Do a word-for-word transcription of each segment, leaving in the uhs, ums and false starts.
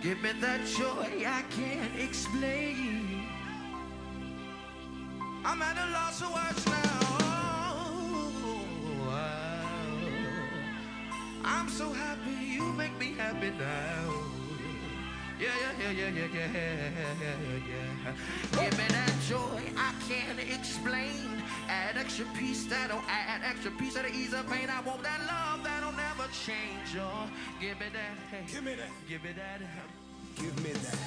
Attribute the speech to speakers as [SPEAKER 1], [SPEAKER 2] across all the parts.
[SPEAKER 1] Give me that joy I can't explain. I'm at a loss of words now. I'm so happy you make me happy now. Yeah, yeah, yeah, yeah, yeah, yeah, yeah, yeah. Give me that joy I can't explain. Add extra piece that'll add extra piece that'll ease the pain. I want that love that'll never change. Oh, give me that, hey,
[SPEAKER 2] Give me that.
[SPEAKER 1] give me that,
[SPEAKER 2] Give me that.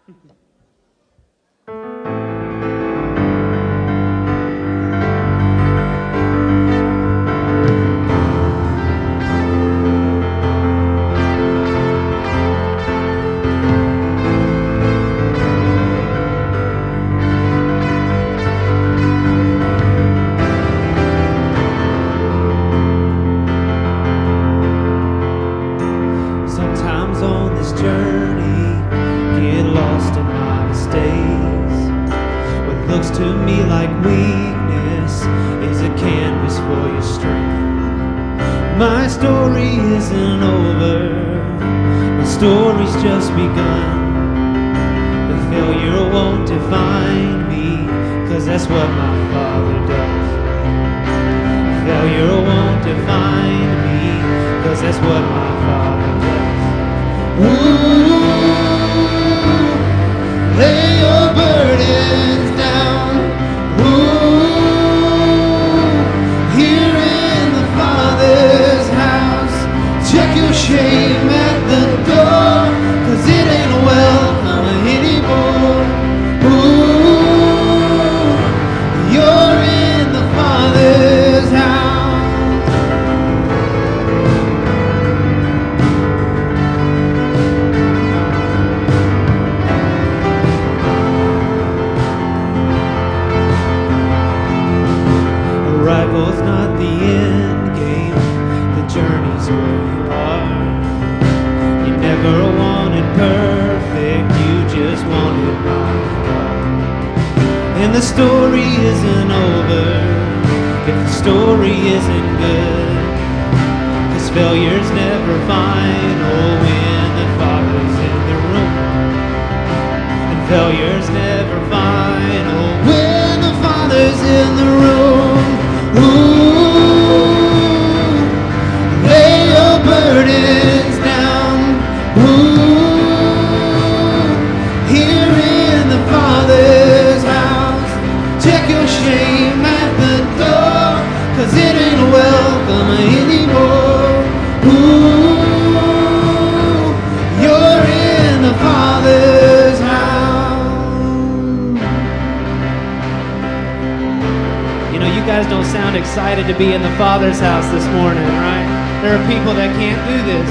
[SPEAKER 2] Excited to be in the Father's house this morning, right? There are people that can't do this.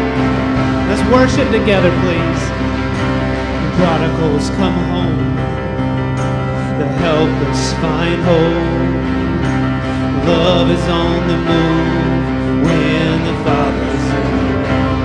[SPEAKER 2] Let's worship together, please. The prodigals come home. The helpless find hope. Love is on the move when the Father's in the room.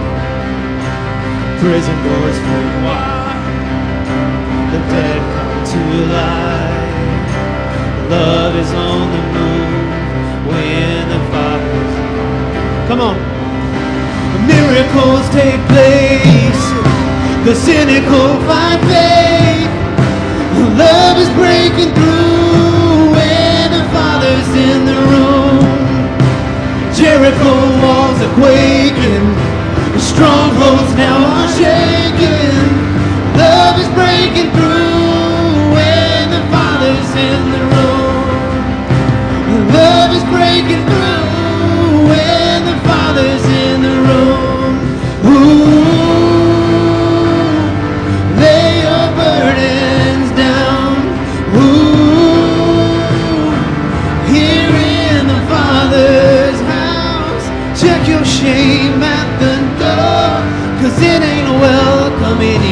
[SPEAKER 2] Prison doors fling wide. The dead come to life. Love is on the move when the Father's in. Come on. The miracles take place. The cynical find faith. Love is breaking through when the Father's in the room. Jericho walls are quaking. The strongholds now are shaking. Love is breaking through when the Father's in the room. Love is breaking through when the Father's in the room. Ooh, lay your burdens down. Ooh, here in the Father's house. Check your shame at the door, 'cause it ain't welcome anymore.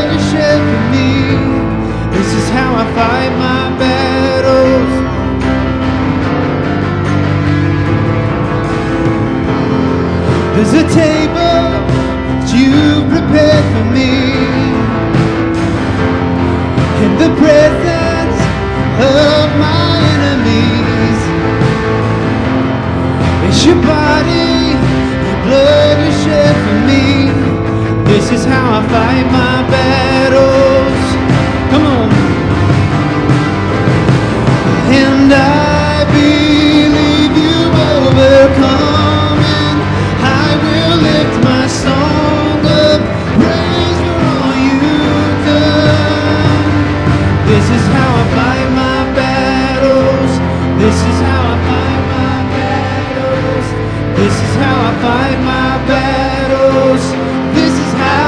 [SPEAKER 2] blood you shed for me. This is how I fight my battles. There's a table that you've prepared for me in the presence of my enemies. It's your body, your blood you shed for me. This is how I fight my battles. Come on. And I believe you've overcome, and I will lift my song of praise for all you've done. This is how I fight my battles. This is how I fight my battles. This is how I fight my battles. This is how.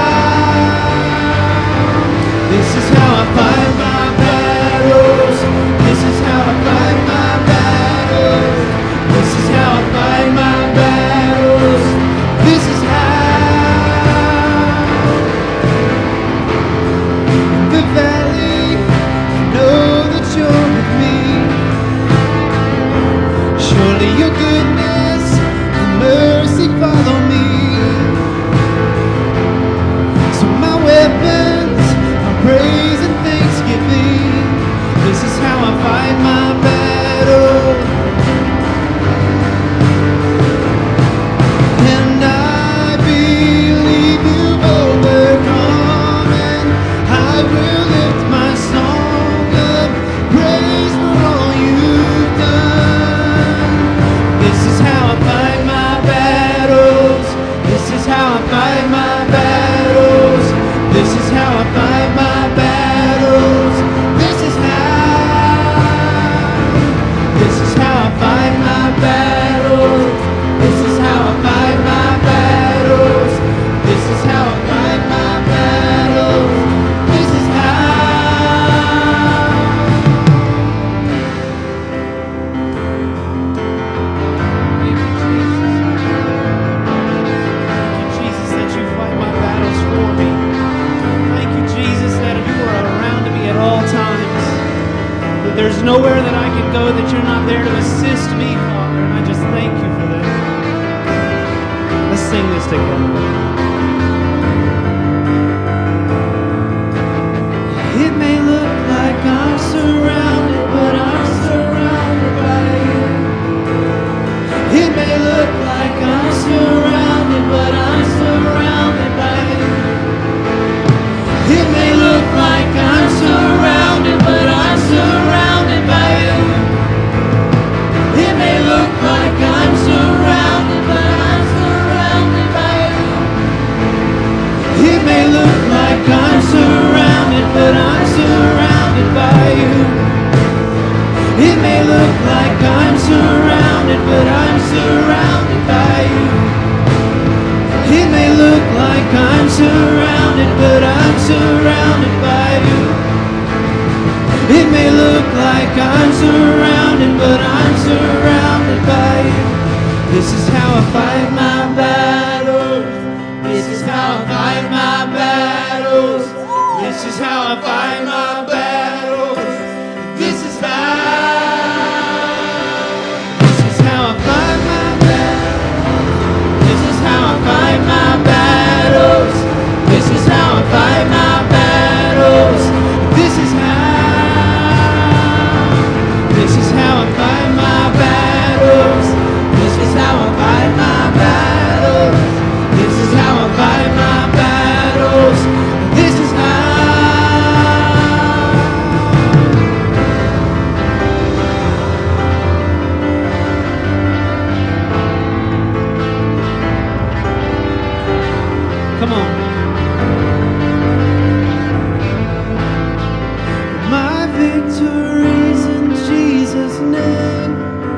[SPEAKER 2] This is how I fight my battles. This is how I fight my battles. This is how I fight my battles. This is how. In the valley, I know that you're with me. Surely your goodness and mercy follow me. So my weapons are praise and thanksgiving. This is how I fight my battle. And I believe you've overcome, and I will lift my song of praise for all you've done. This is how I fight my battles. This is how I fight my battles. This is how I fight my battles. This is how. This is how I fight my battles. This is how I fight my battles. This is how I fight my battles. This is how. Thank you, Jesus. Thank you, Jesus, that you fight my battles for me. Thank you, Jesus, that you are around me at all times. That there's nowhere that I can go that you're not there to assist me, Father. And I just thank you for that. Let's sing this together. It may look like I'm surrounded, but I'm surrounded by you. It may look like I'm surrounded, but I'm surrounded by you. It may look like I'm surrounded, but I'm surrounded by you. It may look like I'm surrounded, but I'm surrounded by you. It may look like I'm surrounded, but I'm surrounded by you. It may look like I'm surrounded, but I'm surrounded by you. It may look like I'm surrounded, but I'm surrounded by you. It may look like I'm surrounded, but I'm surrounded by you. This is how I fight my battles. This is how I fight my battles. This is how I fight my battles. This is how. This is how I fight my battles. This is how I fight my battles. This is how I fight my battles. This is how. This is how I fight my battles. This is how I fight my battles. This is how I fight my battles. This is how. Come on. My victory's in Jesus' name.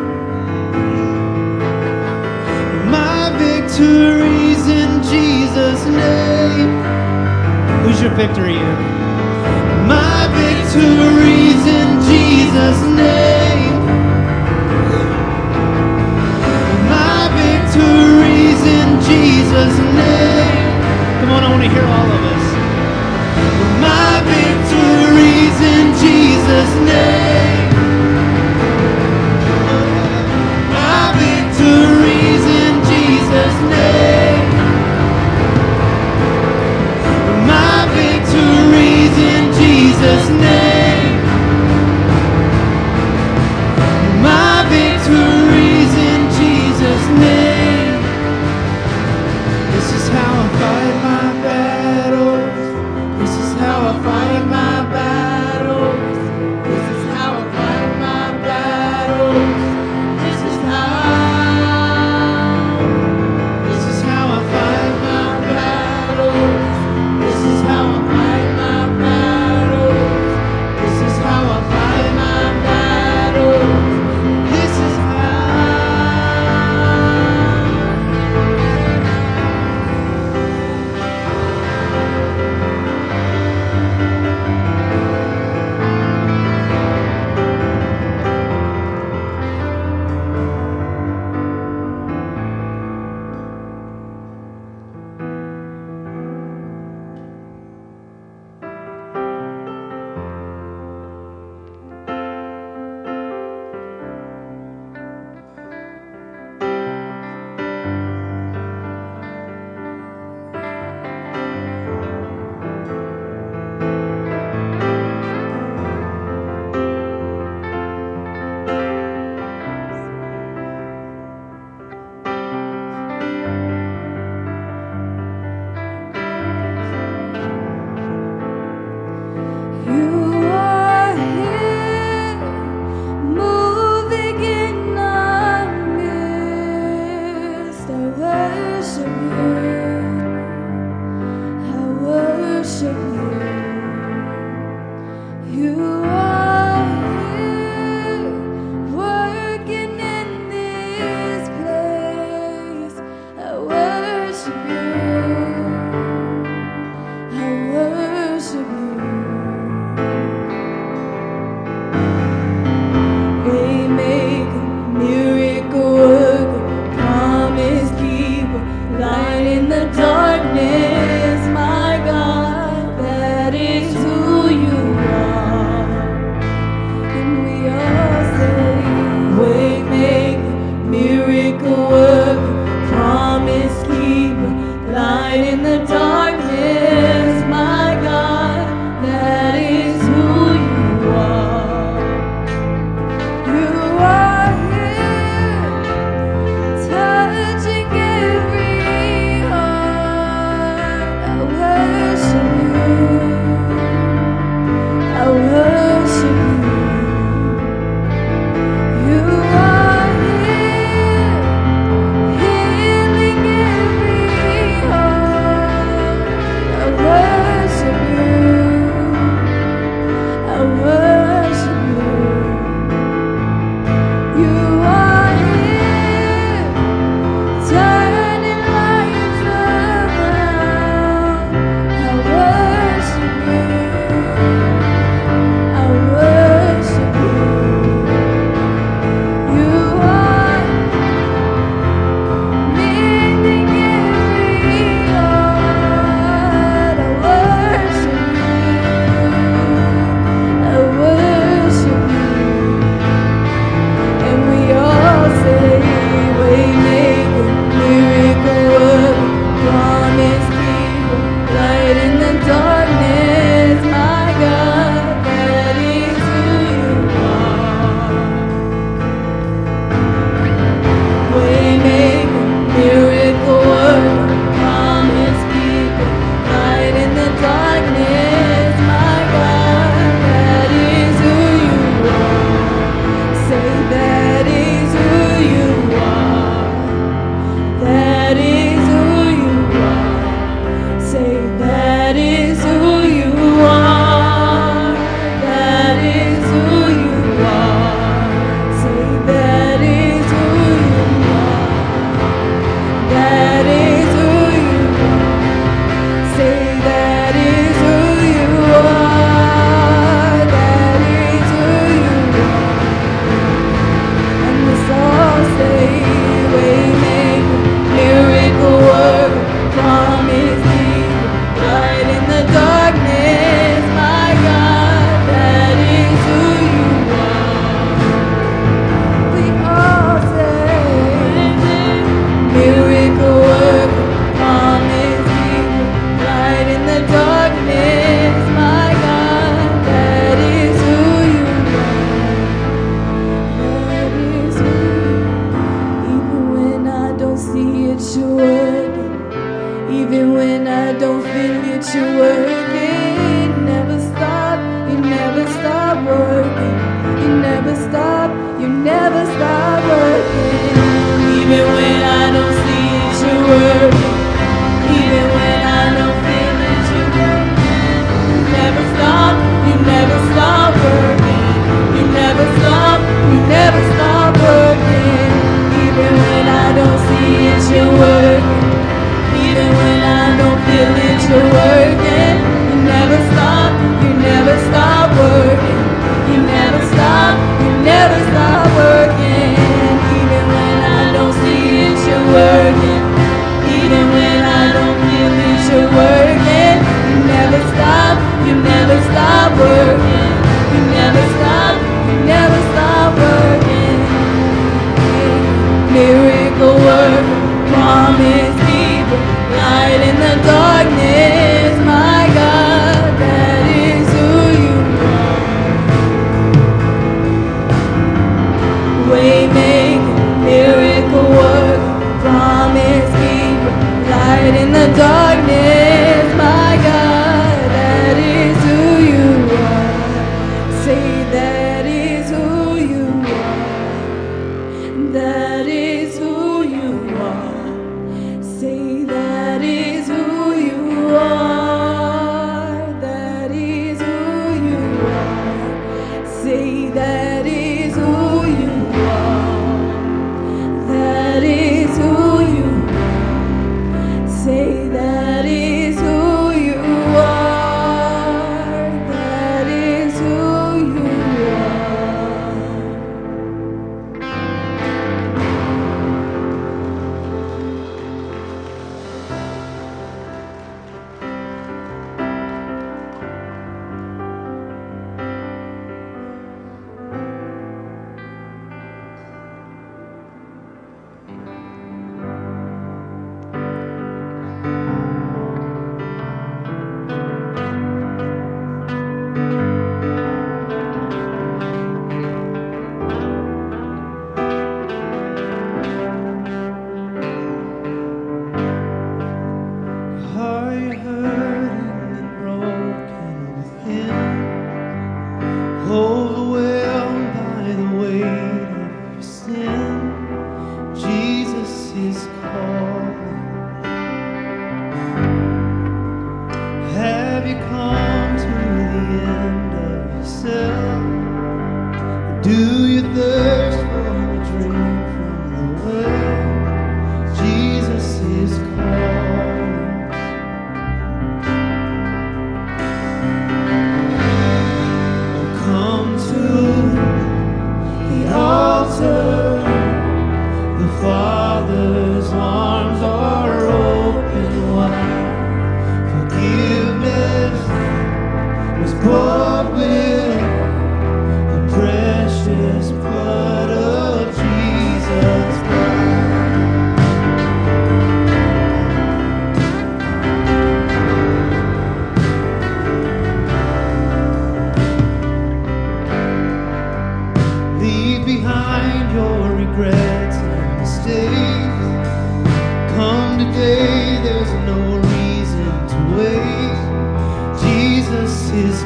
[SPEAKER 2] My victory's in Jesus' name. Who's your victory in? My victory's in Jesus' name. My victory's in Jesus' name. Come on, I want to hear all of us.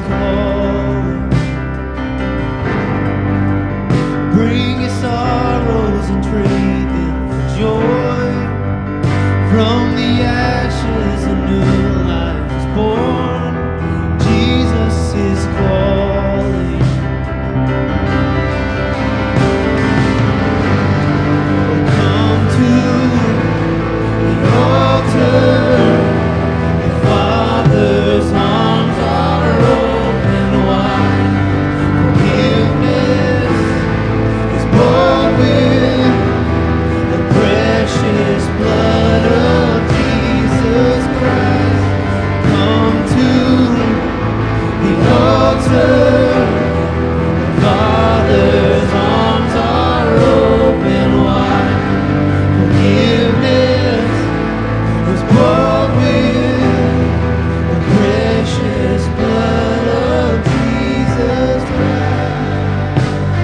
[SPEAKER 2] calling. Bring your sorrows and trade them for joy. From the ashes a new life is born. Jesus is calling. Come to the altar. The Father's arms are open wide. Forgiveness is bought with the precious blood of Jesus Christ. Come to the altar. The Father's arms are open wide. Forgiveness was bought with the precious blood of Jesus Christ.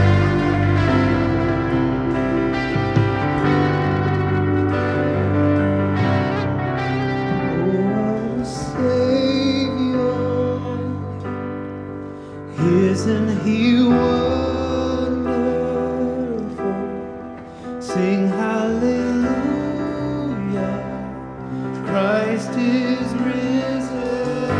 [SPEAKER 2] Oh, what a Savior. Isn't He wonderful? Sing hallelujah. Christ is risen.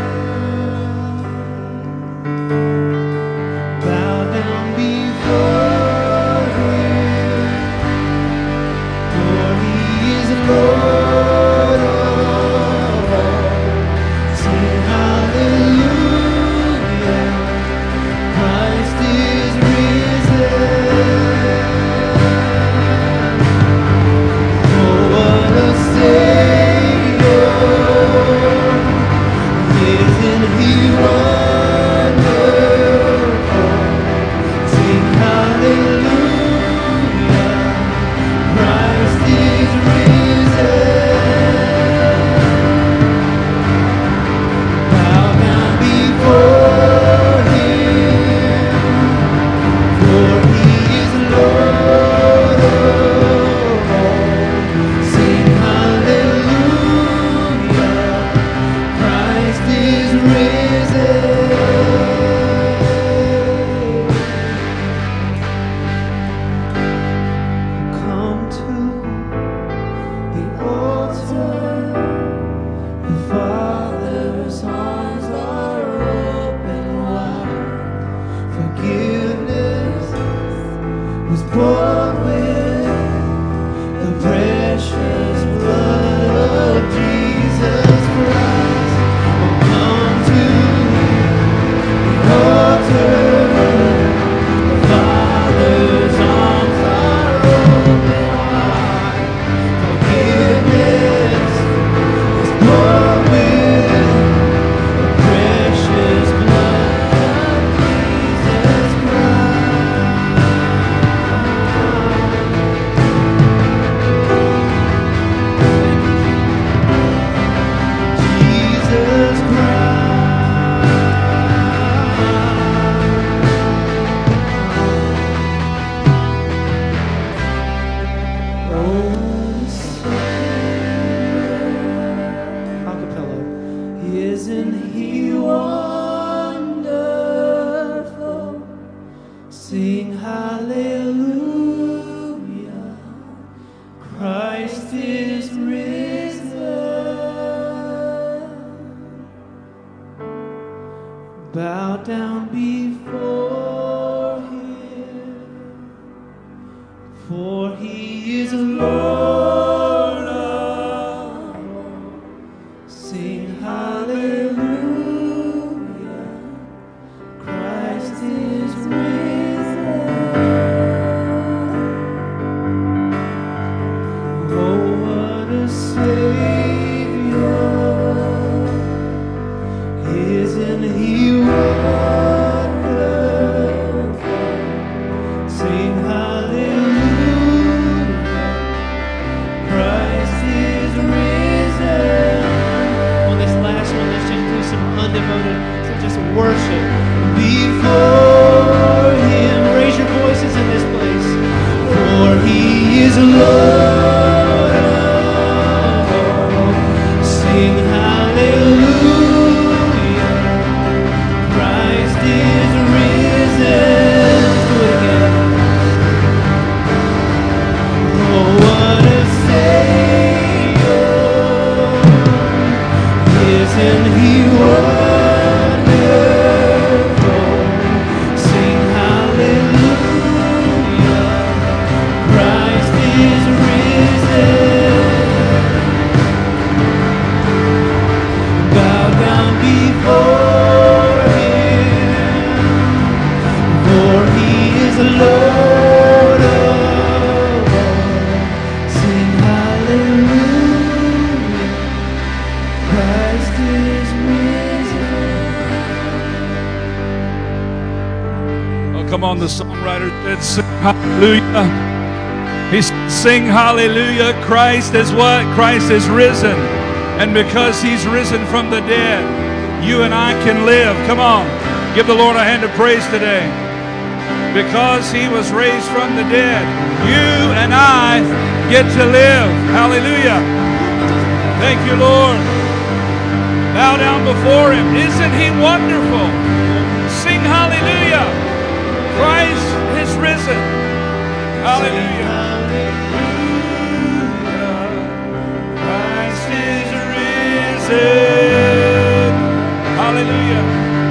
[SPEAKER 2] Bow down before Him, for He is Lord of all. Sing hallelujah. Christ is risen. Oh, what a Savior. Isn't He wonderful? Sing hallelujah. Christ is risen. Bow down before Him, for He is Lord of all. Sing hallelujah. Christ is risen. Come to the altar. The Father's arms are open wide. Forgiveness was bought with the precious blood of Jesus Christ. Oh, come to the altar. The Father's arms are open wide. Forgiveness was bought with the precious blood of Jesus Christ. Jesus Christ. Oh, Savior. Acapella. Isn't He wonderful? Sing hallelujah. Christ is risen. Bow down before Him, for He is Lord of all. Sing hallelujah. Christ is risen. Oh, what a Savior. Isn't He wonderful? Sing hallelujah. Christ is risen. On this last one, let's just do some undevoted, so just worship before Him. Raise your voices in this place. For He is Lord of all. Sing hallelujah. Christ
[SPEAKER 3] Come on, the songwriter said, sing hallelujah. He said, sing hallelujah. Christ is what? Christ is risen. And because he's risen from the dead, you and I can live. Come on, give the Lord a hand of praise today. Because he was raised from the dead, you and I get to live. Hallelujah. Thank you, Lord. Bow down before him. Isn't he wonderful? Sing hallelujah. Christ is risen. Hallelujah. Christ is risen. Hallelujah.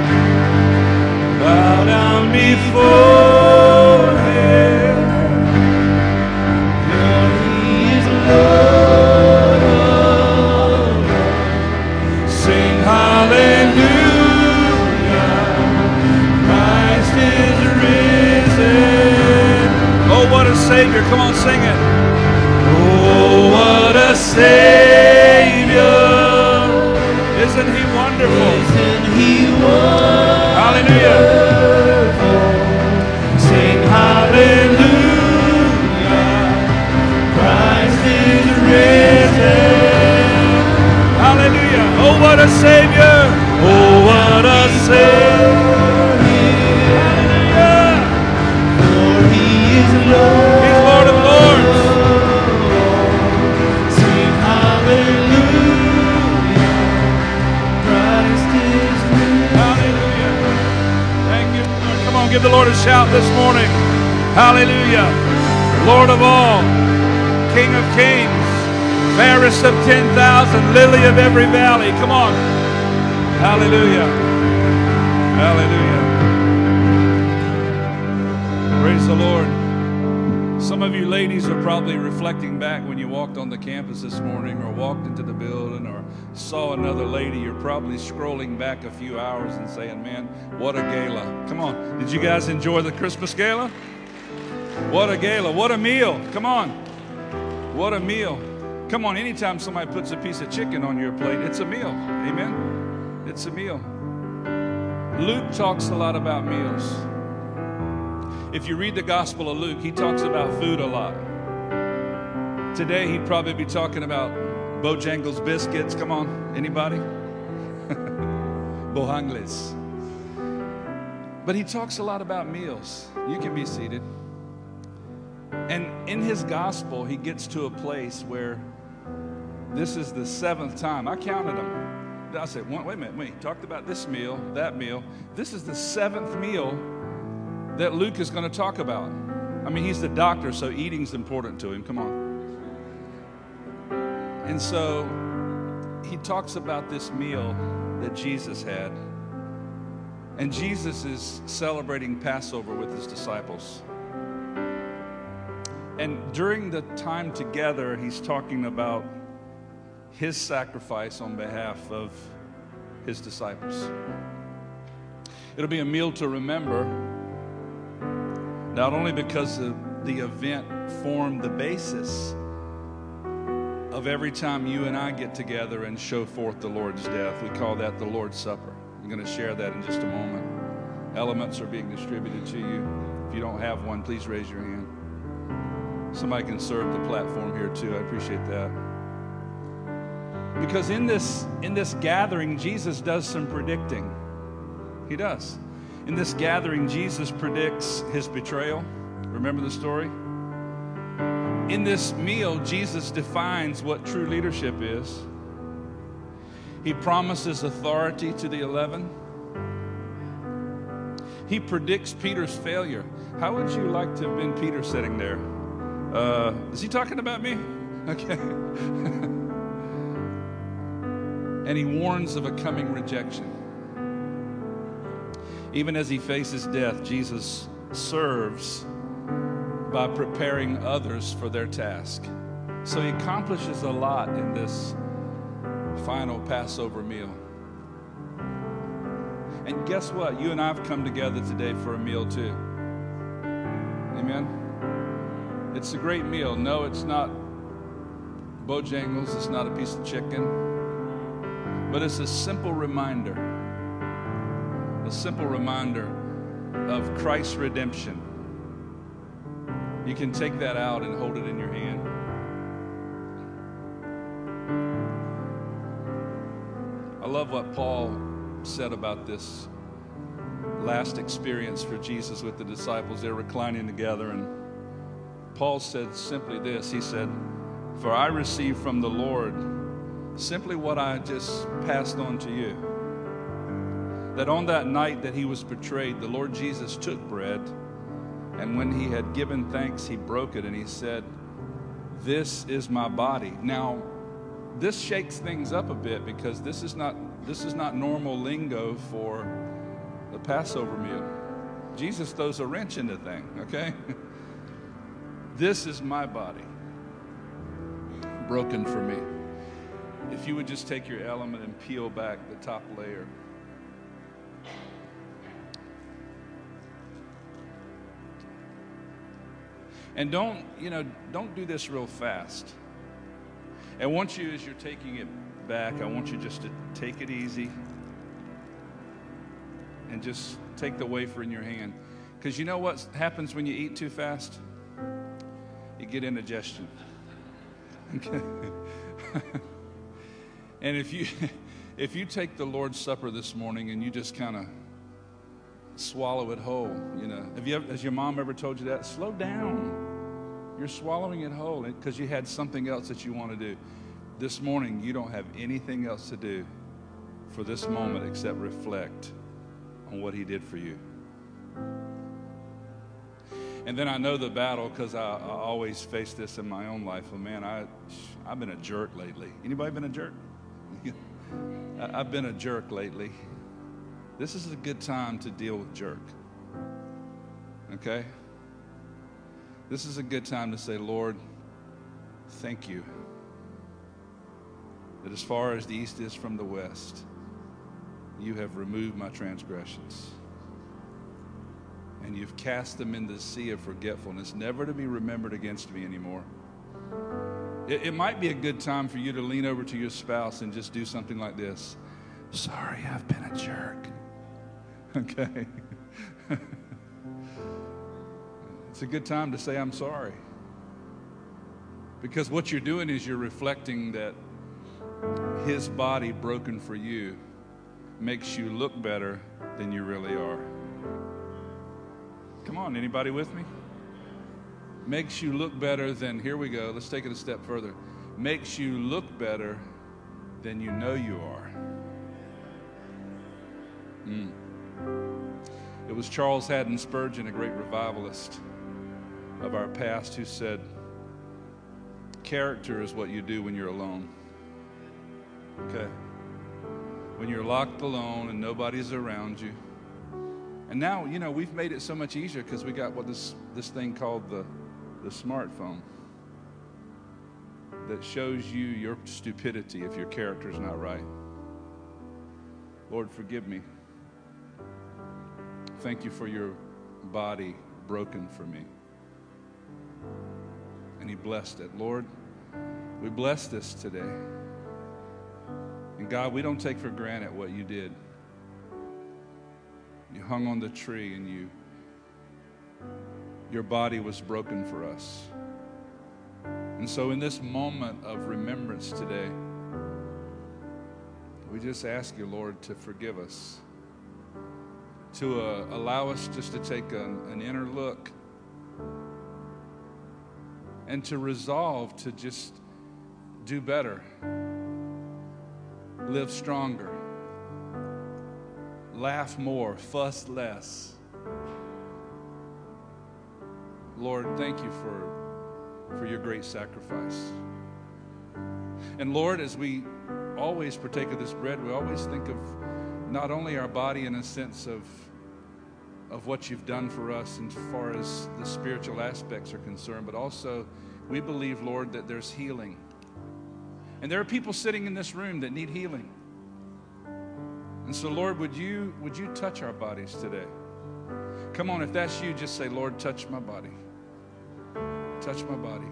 [SPEAKER 3] Bow down before him. For he is Lord. Sing hallelujah. Christ is risen. Oh, what a Savior. Come on, sing it. Oh, what a Savior. Isn't he wonderful? Isn't he wonderful? Hallelujah. Sing hallelujah. Christ is risen. Hallelujah. Oh, what a Savior. Oh, what a Savior. Hallelujah. For he is Lord. He's Lord of Lords. Sing hallelujah. Christ is risen. Hallelujah. Thank you, Lord. Come on, give the Lord a shout this morning. Hallelujah. Lord of all, King of kings, fairest of ten thousand, lily of every valley. Come on. Hallelujah. Hallelujah. Praise the Lord. Some of you ladies are probably reflecting back when you walked on the campus this morning or walked into the building or saw another lady. You're probably scrolling back a few hours and saying, man, what a gala. Come on. Did you guys enjoy the Christmas gala? What a gala. What a meal. Come on. What a meal. Come on. Anytime somebody puts a piece of chicken on your plate, it's a meal. Amen. It's a meal. Luke talks a lot about meals. If you read the Gospel of Luke, he talks about food a lot. Today, he'd probably be talking about Bojangles biscuits. Come on, anybody? Bojangles. But he talks a lot about meals. You can be seated. And in his Gospel, he gets to a place where this is the seventh time. I counted them. I said, wait a minute, wait. Talked about this meal, that meal. This is the seventh meal that Luke is going to talk about. I mean, he's the doctor, so eating's important to him. Come on. And so he talks about this meal that Jesus had. And Jesus is celebrating Passover with his disciples. And during the time together, he's talking about his sacrifice on behalf of his disciples. It'll be a meal to remember, not only because the, the event formed the basis of every time you and I get together and show forth the Lord's death. We call that the Lord's Supper. I'm going to share that in just a moment. Elements are being distributed to you. If you don't have one, please raise your hand. Somebody can serve the platform here too. I appreciate that. Because in this, in this gathering, Jesus does some predicting. He does. In this gathering, Jesus predicts his betrayal. Remember the story? In this meal, Jesus defines what true leadership is. He promises authority to the eleven. He predicts Peter's failure. How would you like to have been Peter sitting there? Uh, is he talking about me? Okay. And he warns of a coming rejection. Even as he faces death, Jesus serves by preparing others for their task. So he accomplishes a lot in this final Passover meal. And guess what? You and I have come together today for a meal too. Amen? It's a great meal. No, it's not Bojangles. It's not a piece of chicken. But it's a simple reminder, a simple reminder of Christ's redemption. You can take that out and hold it in your hand. I love what Paul said about this last experience for Jesus with the disciples. They're reclining together, and Paul said simply this. He said, "For I received from the Lord simply what I just passed on to you. That on that night that he was betrayed, the Lord Jesus took bread, and when he had given thanks, he broke it, and he said, 'This is my body.'" Now, this shakes things up a bit because this is not this is not normal lingo for the Passover meal. Jesus throws a wrench in the thing, okay? "This is my body, broken for me." If you would just take your element and peel back the top layer. And don't, you know, don't do this real fast. I want you, as you're taking it back, I want you just to take it easy and just take the wafer in your hand. Because you know what happens when you eat too fast? You get indigestion. Okay. And if you if you take the Lord's Supper this morning and you just kind of swallow it whole, you know, have you ever, has your mom ever told you that? Slow down. You're swallowing it whole because you had something else that you want to do. This morning, you don't have anything else to do for this moment except reflect on what he did for you. And then I know the battle because I, I always face this in my own life. Well, man, I, I've been a jerk lately. Anybody been a jerk? I've been a jerk lately. This is a good time to deal with jerk. Okay? This is a good time to say, "Lord, thank you that as far as the east is from the west, you have removed my transgressions. And you've cast them in the sea of forgetfulness, never to be remembered against me anymore." It, it might be a good time for you to lean over to your spouse and just do something like this. "Sorry, I've been a jerk." Okay? It's a good time to say, "I'm sorry." Because what you're doing is you're reflecting that his body broken for you makes you look better than you really are. Come on, anybody with me? Makes you look better than, here we go, let's take it a step further. Makes you look better than you know you are. Mm. It was Charles Haddon Spurgeon, a great revivalist of our past, who said, "Character is what you do when you're alone." Okay? When you're locked alone and nobody's around you. And now, you know, we've made it so much easier because we got what this this thing called the the smartphone that shows you your stupidity if your character's not right. Lord, forgive me. Thank you for your body broken for me. And he blessed it. Lord, we bless this today. And God, we don't take for granted what you did. You hung on the tree and you, your body was broken for us. And so in this moment of remembrance today, we just ask you, Lord, to forgive us, to uh, allow us just to take an, an inner look and to resolve to just do better, live stronger, laugh more, fuss less. Lord, thank you for, for your great sacrifice. And Lord, as we always partake of this bread, we always think of not only our body in a sense of, of what you've done for us as far as the spiritual aspects are concerned, but also we believe, Lord, that there's healing. And there are people sitting in this room that need healing. And so, Lord, would you, would you touch our bodies today? Come on, if that's you, just say, Lord, touch my body. Touch my body.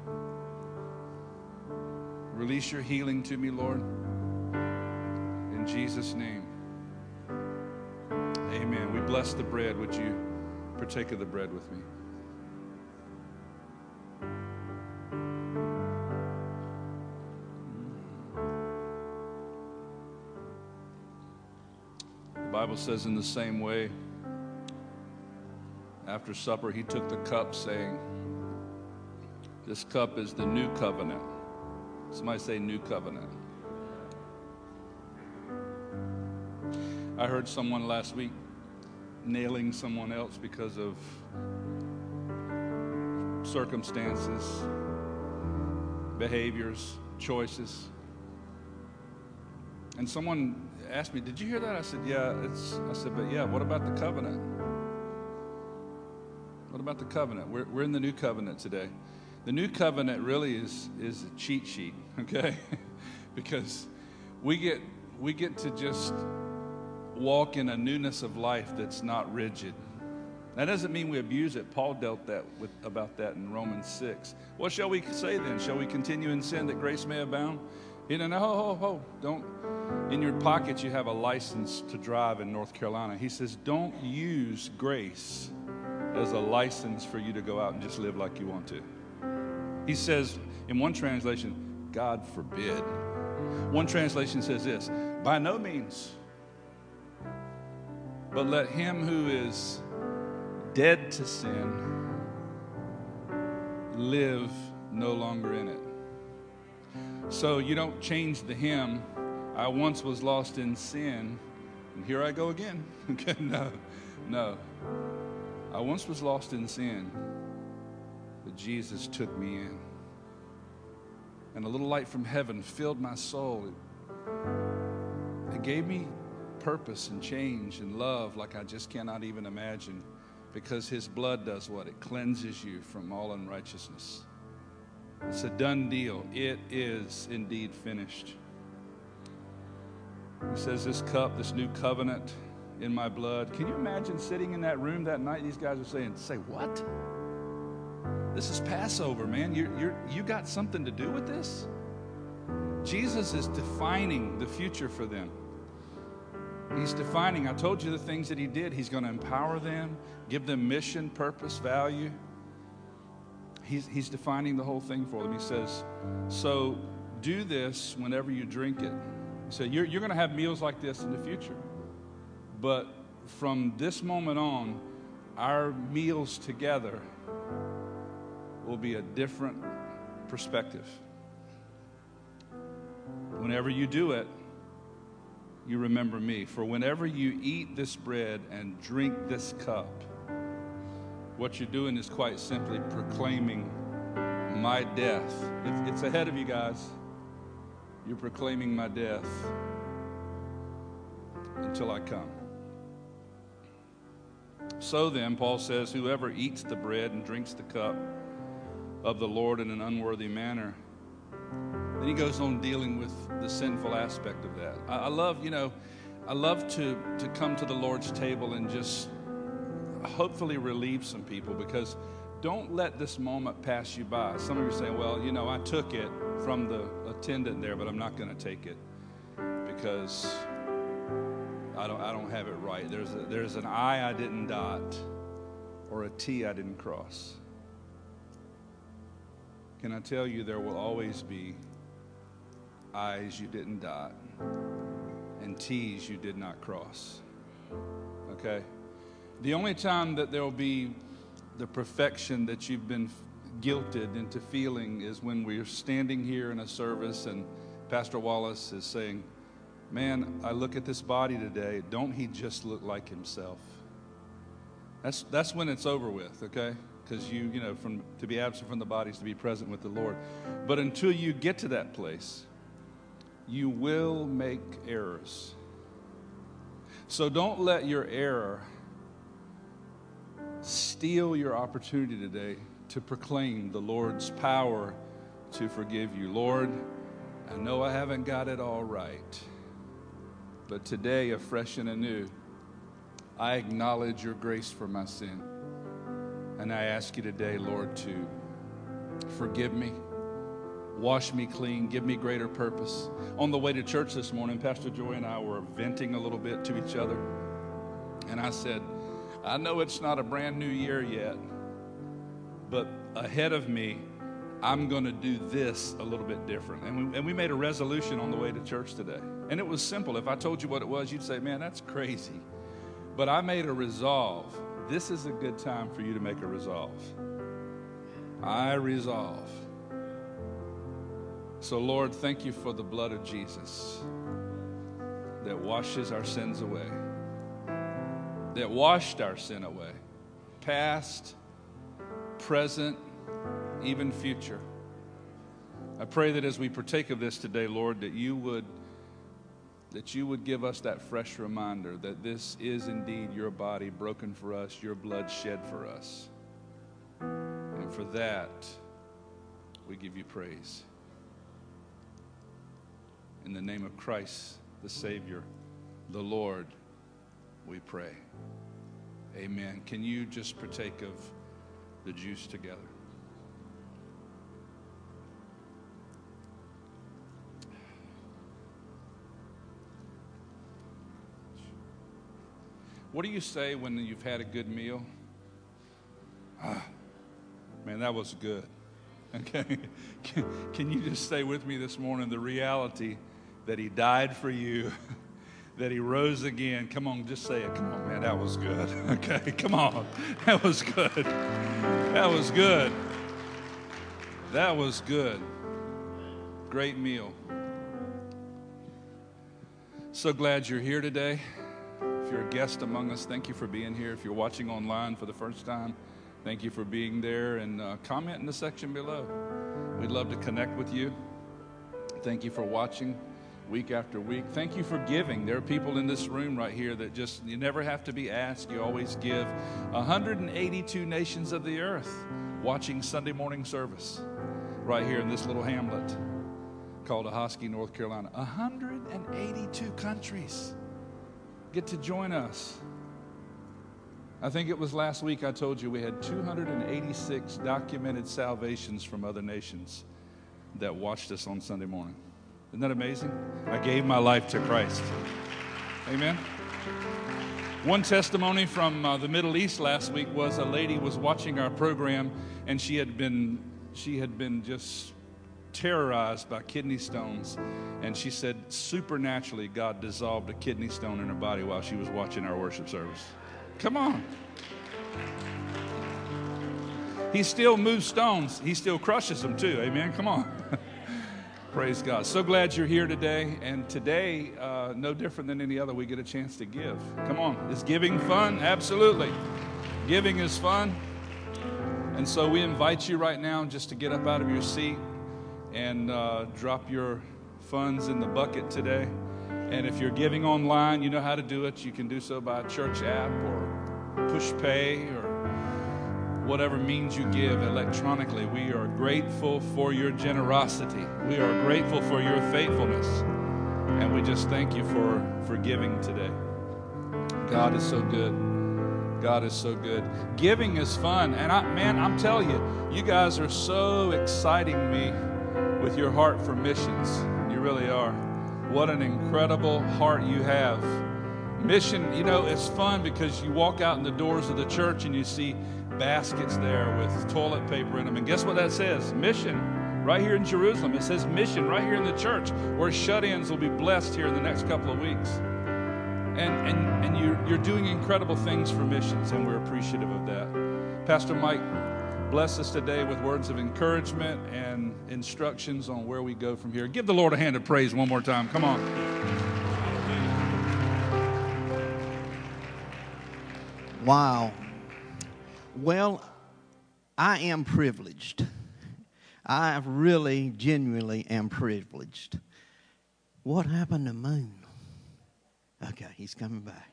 [SPEAKER 3] Release your healing to me, Lord. In Jesus' name. Amen. Amen. We bless the bread. Would you partake of the bread with me? The Bible says in the same way, after supper, he took the cup, saying, this cup is the new covenant. Somebody say new covenant. I heard someone last week nailing someone else because of circumstances, behaviors, choices. And someone asked me, did you hear that? I said, yeah. It's. I said, but yeah, what about the covenant? What about the covenant? We're, we're in the new covenant today. The new covenant really is, is a cheat sheet, okay? Because we get, we get to just walk in a newness of life that's not rigid. That doesn't mean we abuse it. Paul dealt that with, about that in Romans six. What shall we say then? Shall we continue in sin that grace may abound? You know, no, ho, ho, ho, don't. In your pocket you have a license to drive in North Carolina. He says, don't use grace as a license for you to go out and just live like you want to. He says, in one translation, God forbid. One translation says this, by no means, but let him who is dead to sin live no longer in it. So you don't change the hymn, I once was lost in sin, and here I go again. Okay, no, no. I once was lost in sin, but Jesus took me in. And a little light from heaven filled my soul. It, it gave me purpose and change and love like I just cannot even imagine, because his blood does what? It cleanses you from all unrighteousness. It's a done deal. It is indeed finished. He says, this cup, this new covenant in my blood. Can you imagine sitting in that room that night? These guys are saying, say what? This is Passover, man. You're, you're, you got something to do with this? Jesus is defining the future for them. He's defining, I told you the things that he did. He's going to empower them, give them mission, purpose, value. He's, he's defining the whole thing for them. He says, so do this whenever you drink it. He said, you're, you're going to have meals like this in the future. But from this moment on, our meals together will be a different perspective. Whenever you do it, you remember me. For whenever you eat this bread and drink this cup, what you're doing is quite simply proclaiming my death. It's, it's ahead of you guys. You're proclaiming my death until I come. So then, Paul says, whoever eats the bread and drinks the cup of the Lord in an unworthy manner. Then he goes on dealing with the sinful aspect of that. I, I love, you know, I love to, to come to the Lord's table and just hopefully relieve some people, because don't let this moment pass you by. Some of you are saying, well, you know, I took it from the attendant there, but I'm not going to take it because I don't, I don't have it right. There's, a, there's an I I didn't dot or a T I didn't cross. Can I tell you, there will always be I's you didn't dot and T's you did not cross. Okay? The only time that there will be the perfection that you've been guilted into feeling is when we're standing here in a service and Pastor Wallace is saying, man, I look at this body today, don't he just look like himself? That's that's when it's over with, okay? Because you, you know, from to be absent from the body is to be present with the Lord. But until you get to that place, you will make errors. So don't let your error steal your opportunity today to proclaim the Lord's power to forgive you. Lord, I know I haven't got it all right, but today, afresh and anew, I acknowledge your grace for my sin. And I ask you today, Lord, to forgive me, wash me clean, give me greater purpose. On the way to church this morning, Pastor Joy and I were venting a little bit to each other. And I said, I know it's not a brand new year yet, but ahead of me, I'm going to do this a little bit different. And we, and we made a resolution on the way to church today. And it was simple. If I told you what it was, you'd say, man, that's crazy. But I made a resolve. This is a good time for you to make a resolve. I resolve. So, Lord, thank you for the blood of Jesus that washes our sins away, that washed our sin away, past, present, even future. I pray that as we partake of this today, Lord, that you would that you would give us that fresh reminder that this is indeed your body broken for us, your blood shed for us. And for that, we give you praise. In the name of Christ, the Savior, the Lord, we pray. Amen. Can you just partake of the juice together? What do you say when you've had a good meal? Ah, man, that was good. Okay. Can, can you just stay with me this morning? The reality that he died for you, that he rose again. Come on, just say it. Come on, man, that was good. Okay, come on. That was good. That was good. That was good. Great meal. So glad you're here today. If you're a guest among us, thank you for being here. If you're watching online for the first time, thank you for being there, and uh, comment in the section below. We'd love to connect with you. Thank you for watching week after week. Thank you for giving. There are people in this room right here that just, you never have to be asked. You always give. one hundred eighty-two nations of the earth watching Sunday morning service right here in this little hamlet called Ahoskie, North Carolina. one hundred eighty-two countries get to join us. I think it was last week I told you we had two hundred eighty-six documented salvations from other nations that watched us on Sunday morning. Isn't that amazing? I gave my life to Christ. Amen. One testimony from uh, the Middle East last week was a lady was watching our program, and she had been she had been just terrorized by kidney stones, and she said supernaturally God dissolved a kidney stone in her body while she was watching our worship service. Come on. He still moves stones. He still crushes them too. Amen. Come on. Praise God. So glad you're here today. And today, uh, no different than any other, we get a chance to give. Come on. Is giving fun? Absolutely. Giving is fun. And so we invite you right now just to get up out of your seat and uh, drop your funds in the bucket today. And if you're giving online, you know how to do it. You can do so by a church app or push pay or whatever means you give electronically. We are grateful for your generosity. We are grateful for your faithfulness. And we just thank you for, for giving today. God is so good. God is so good. Giving is fun. And I, man, I'm telling you, you guys are so exciting me with your heart for missions. You really are. What an incredible heart you have. Mission, you know, it's fun because you walk out in the doors of the church and you see baskets there with toilet paper in them. And guess what that says? Mission. Right here in Jerusalem. It says mission right here in the church where shut-ins will be blessed here in the next couple of weeks. And and, and you're, you're doing incredible things for missions, and we're appreciative of that. Pastor Mike, bless us today with words of encouragement and instructions on where we go from here. Give the Lord a hand of praise one more time. Come on.
[SPEAKER 4] Wow. Well, I am privileged. I really, genuinely am privileged. What happened to Moon? Okay, he's coming back.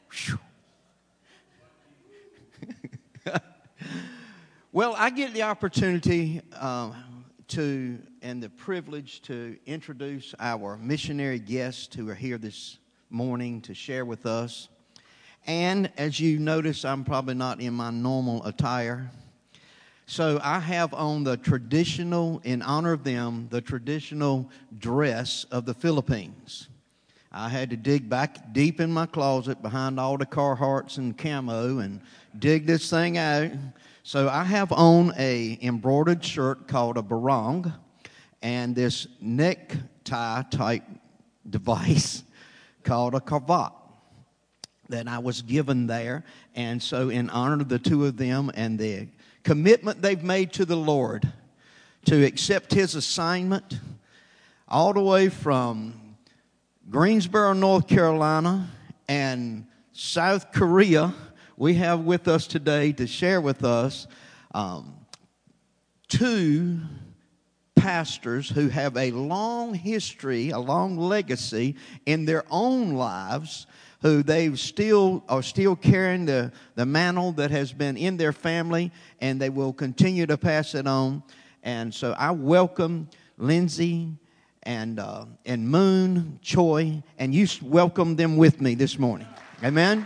[SPEAKER 4] Well, I get the opportunity uh, to and the privilege to introduce our missionary guests who are here this morning to share with us. And as you notice, I'm probably not in my normal attire. So I have on the traditional, in honor of them, the traditional dress of the Philippines. I had to dig back deep in my closet behind all the Carhartts and camo and dig this thing out. So I have on a embroidered shirt called a barong and this necktie type device called a cravat that I was given there. And so in honor of the two of them and the commitment they've made to the Lord to accept His assignment all the way from Greensboro, North Carolina, and South Korea, we have with us today to share with us um, two pastors who have a long history, a long legacy in their own lives, who they've still are still carrying the, the mantle that has been in their family, and they will continue to pass it on. And so I welcome Lindsay and uh, and Moon Choi, and you welcome them with me this morning. Amen.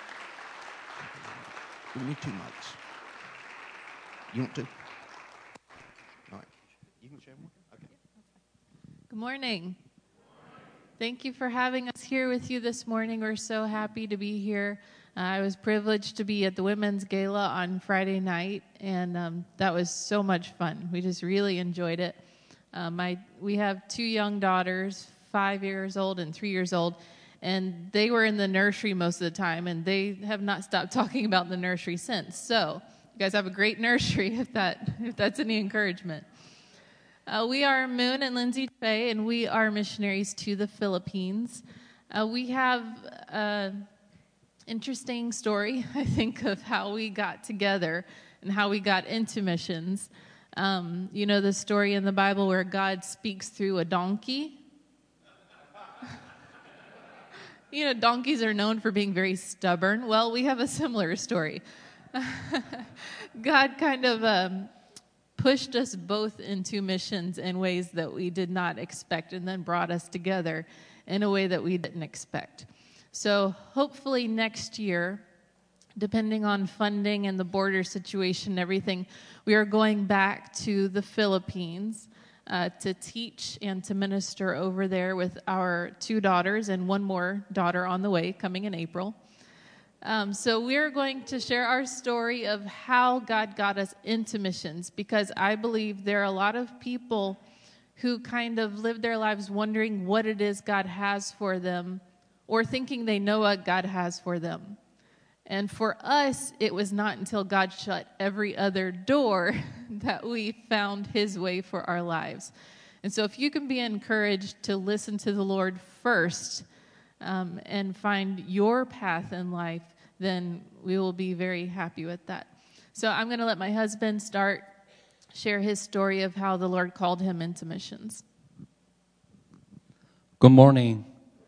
[SPEAKER 4] We need two mics. You want to? All right. You can share more. Okay.
[SPEAKER 5] Good morning. Thank you for having us here with you this morning. We're so happy to be here. Uh, I was privileged to be at the Women's Gala on Friday night, and um, that was so much fun. We just really enjoyed it. Um, I, we have two young daughters, five years old and three years old, and they were in the nursery most of the time, and they have not stopped talking about the nursery since. So you guys have a great nursery if that if that's any encouragement. Uh, we are Moon and Lindsay Faye, and we are missionaries to the Philippines. Uh, we have an interesting story, I think, of how we got together and how we got into missions. Um, you know the story in the Bible where God speaks through a donkey? You know, donkeys are known for being very stubborn. Well, we have a similar story. God kind of um, pushed us both into missions in ways that we did not expect, and then brought us together in a way that we didn't expect. So hopefully next year, depending on funding and the border situation and everything, we are going back to the Philippines uh, to teach and to minister over there with our two daughters and one more daughter on the way, coming in April. Um, so we're going to share our story of how God got us into missions, because I believe there are a lot of people who kind of live their lives wondering what it is God has for them, or thinking they know what God has for them. And for us, it was not until God shut every other door that we found His way for our lives. And so if you can be encouraged to listen to the Lord first um, and find your path in life, then we will be very happy with that. So I'm going to let my husband start, share his story of how the Lord called him into missions.
[SPEAKER 6] Good morning.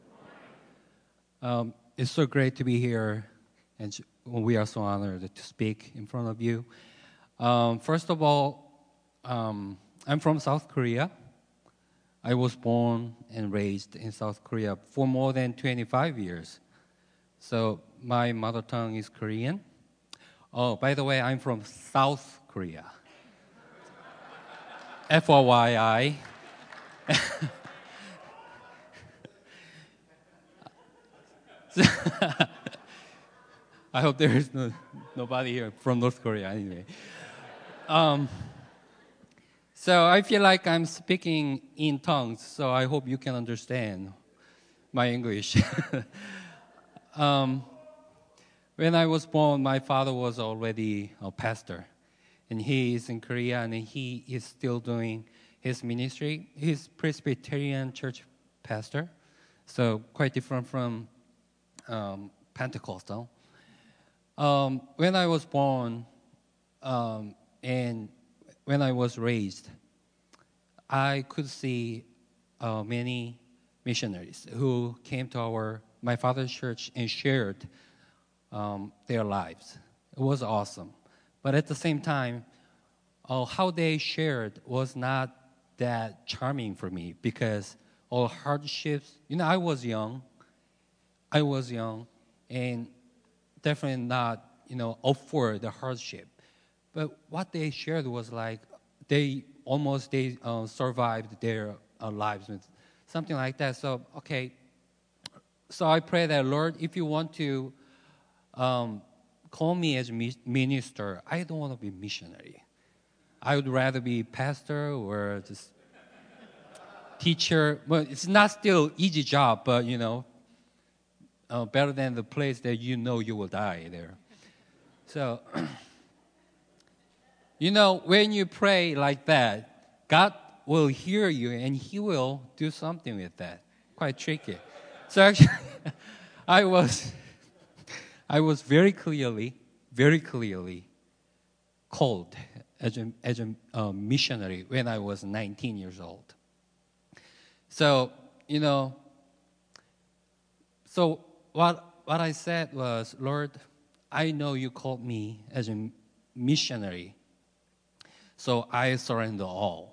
[SPEAKER 6] Um, it's so great to be here, and we are so honored to speak in front of you. Um, first of all, um, I'm from South Korea. I was born and raised in South Korea for more than twenty-five years. So my mother tongue is Korean. Oh, by the way, I'm from South Korea. F Y I. I hope there is no, nobody here from North Korea anyway. Um, so I feel like I'm speaking in tongues, so I hope you can understand my English. um, when I was born, my father was already a pastor, and he is in Korea, and he is still doing his ministry. He's Presbyterian church pastor, so quite different from um, Pentecostal. Um, when I was born um, and when I was raised, I could see uh, many missionaries who came to our my father's church and shared um, their lives. It was awesome. But at the same time, uh, how they shared was not that charming for me, because all hardships, you know, I was young. I was young and definitely not, you know, up for the hardship. But what they shared was like they almost they uh, survived their uh, lives with something like that. So, okay, so I pray that, Lord, if you want to um, call me as mi- minister, I don't want to be missionary. I would rather be pastor or just teacher. Well, it's not still easy job, but, you know, uh, better than the place that you know you will die there. So, you know, when you pray like that, God will hear you and he will do something with that. Quite tricky. So actually, I was, I was very clearly, very clearly called as a, as a uh, missionary when I was nineteen years old. So, you know, so what, what I said was, Lord, I know you called me as a missionary, so I surrender all.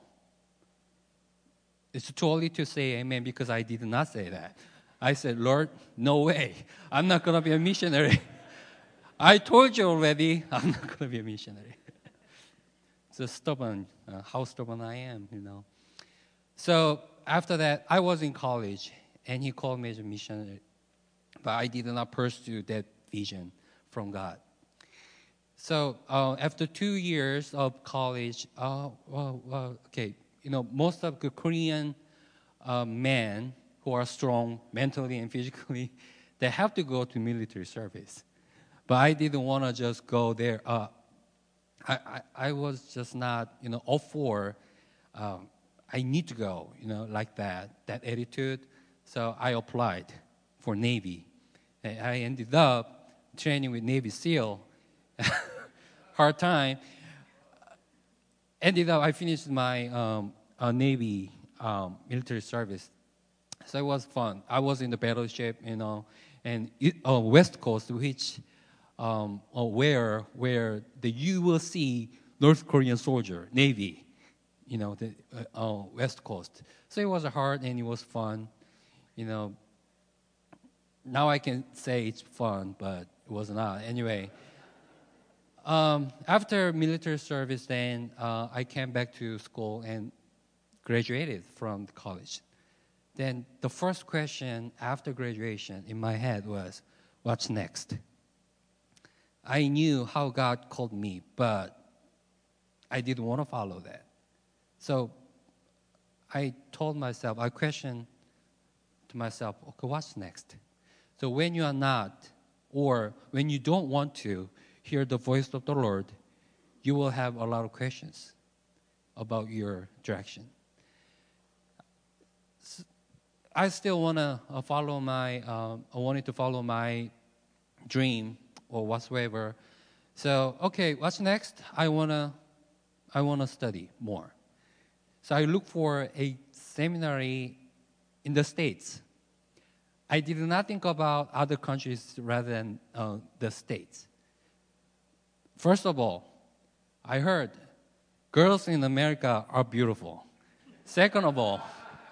[SPEAKER 6] It's too early to say amen because I did not say that. I said, Lord, no way. I'm not going to be a missionary. I told you already, I'm not going to be a missionary. So stubborn, uh, how stubborn I am, you know. So after that, I was in college, and he called me as a missionary. But I did not pursue that vision from God. So uh, after two years of college, uh, well, well, okay, you know, most of the Korean uh, men who are strong mentally and physically, they have to go to military service. But I didn't want to just go there. Uh, I, I, I was just not, you know, all for, um, I need to go, you know, like that, that attitude. So I applied for Navy. And I ended up training with Navy SEAL. Hard time. Ended up, I finished my um, uh, Navy um, military service. So it was fun. I was in the battleship, you know, and it, uh, West Coast, which um, uh, where where the you will see North Korean soldier, Navy, you know, the uh, uh, West Coast. So it was hard and it was fun, you know. Now I can say it's fun, but it was not. Anyway. Um, after military service, then uh, I came back to school and graduated from college. Then the first question after graduation in my head was, what's next? I knew how God called me, but I didn't want to follow that. So I told myself, I questioned to myself, okay, what's next? So when you are not, or when you don't want to, hear the voice of the Lord, you will have a lot of questions about your direction. I still want to follow my, uh, I wanted to follow my dream or whatsoever. So, okay, what's next? I want to, I want to study more. So I look for a seminary in the States. I did not think about other countries rather than uh, the States. First of all, I heard girls in America are beautiful. Second of all,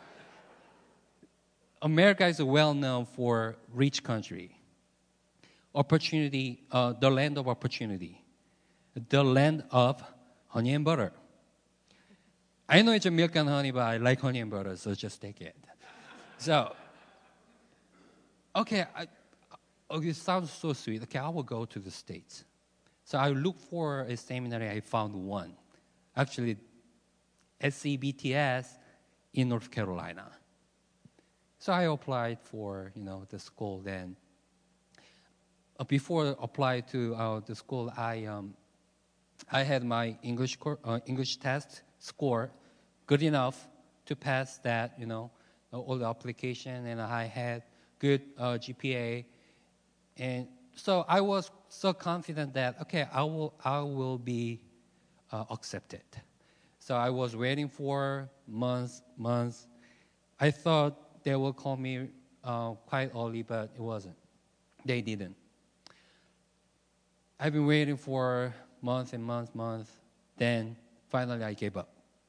[SPEAKER 6] America is well known for rich country. Opportunity, uh, the land of opportunity. The land of honey and butter. I know it's a milk and honey, but I like honey and butter, so just take it. So, okay, I, okay, it sounds so sweet. Okay, I will go to the States. So I looked for a seminary, I found one. Actually, S C B T S in North Carolina. So I applied for, you know, the school then. Uh, before I applied to uh, the school, I um, I had my English cor- uh, English test score good enough to pass that, you know, all the application, and I had good uh, G P A, and so I was so confident that, okay, I will, I will be uh, accepted. So I was waiting for months, months. I thought they will call me uh, quite early, but it wasn't. They didn't. I've been waiting for months and months, months. Then finally I gave up.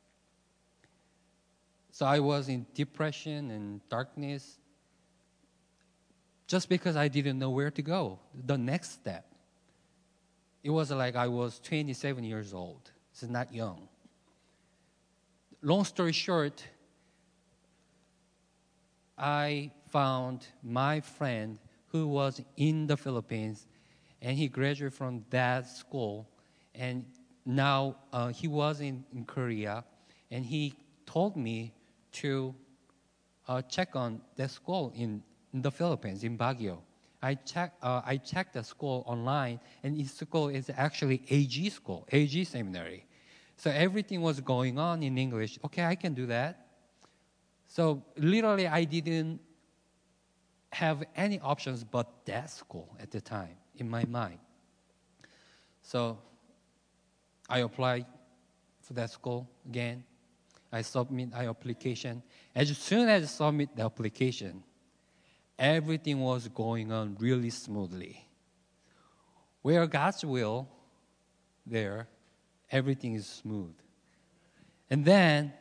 [SPEAKER 6] So I was in depression and darkness, just because I didn't know where to go, the next step. It was like I was twenty-seven years old. It's not young. Long story short, I found my friend who was in the Philippines, and he graduated from that school, and now uh, he was in, in Korea, and he told me to uh, check on that school in, in the Philippines, in Baguio. I check, uh, I checked the school online, and his school is actually A G school, A G seminary. So everything was going on in English. Okay, I can do that. So literally, I didn't have any options but that school at the time in my mind. So I applied for that school again. I submit my application. As soon as I submit the application, everything was going on really smoothly. Where God's will, there, everything is smooth. And then,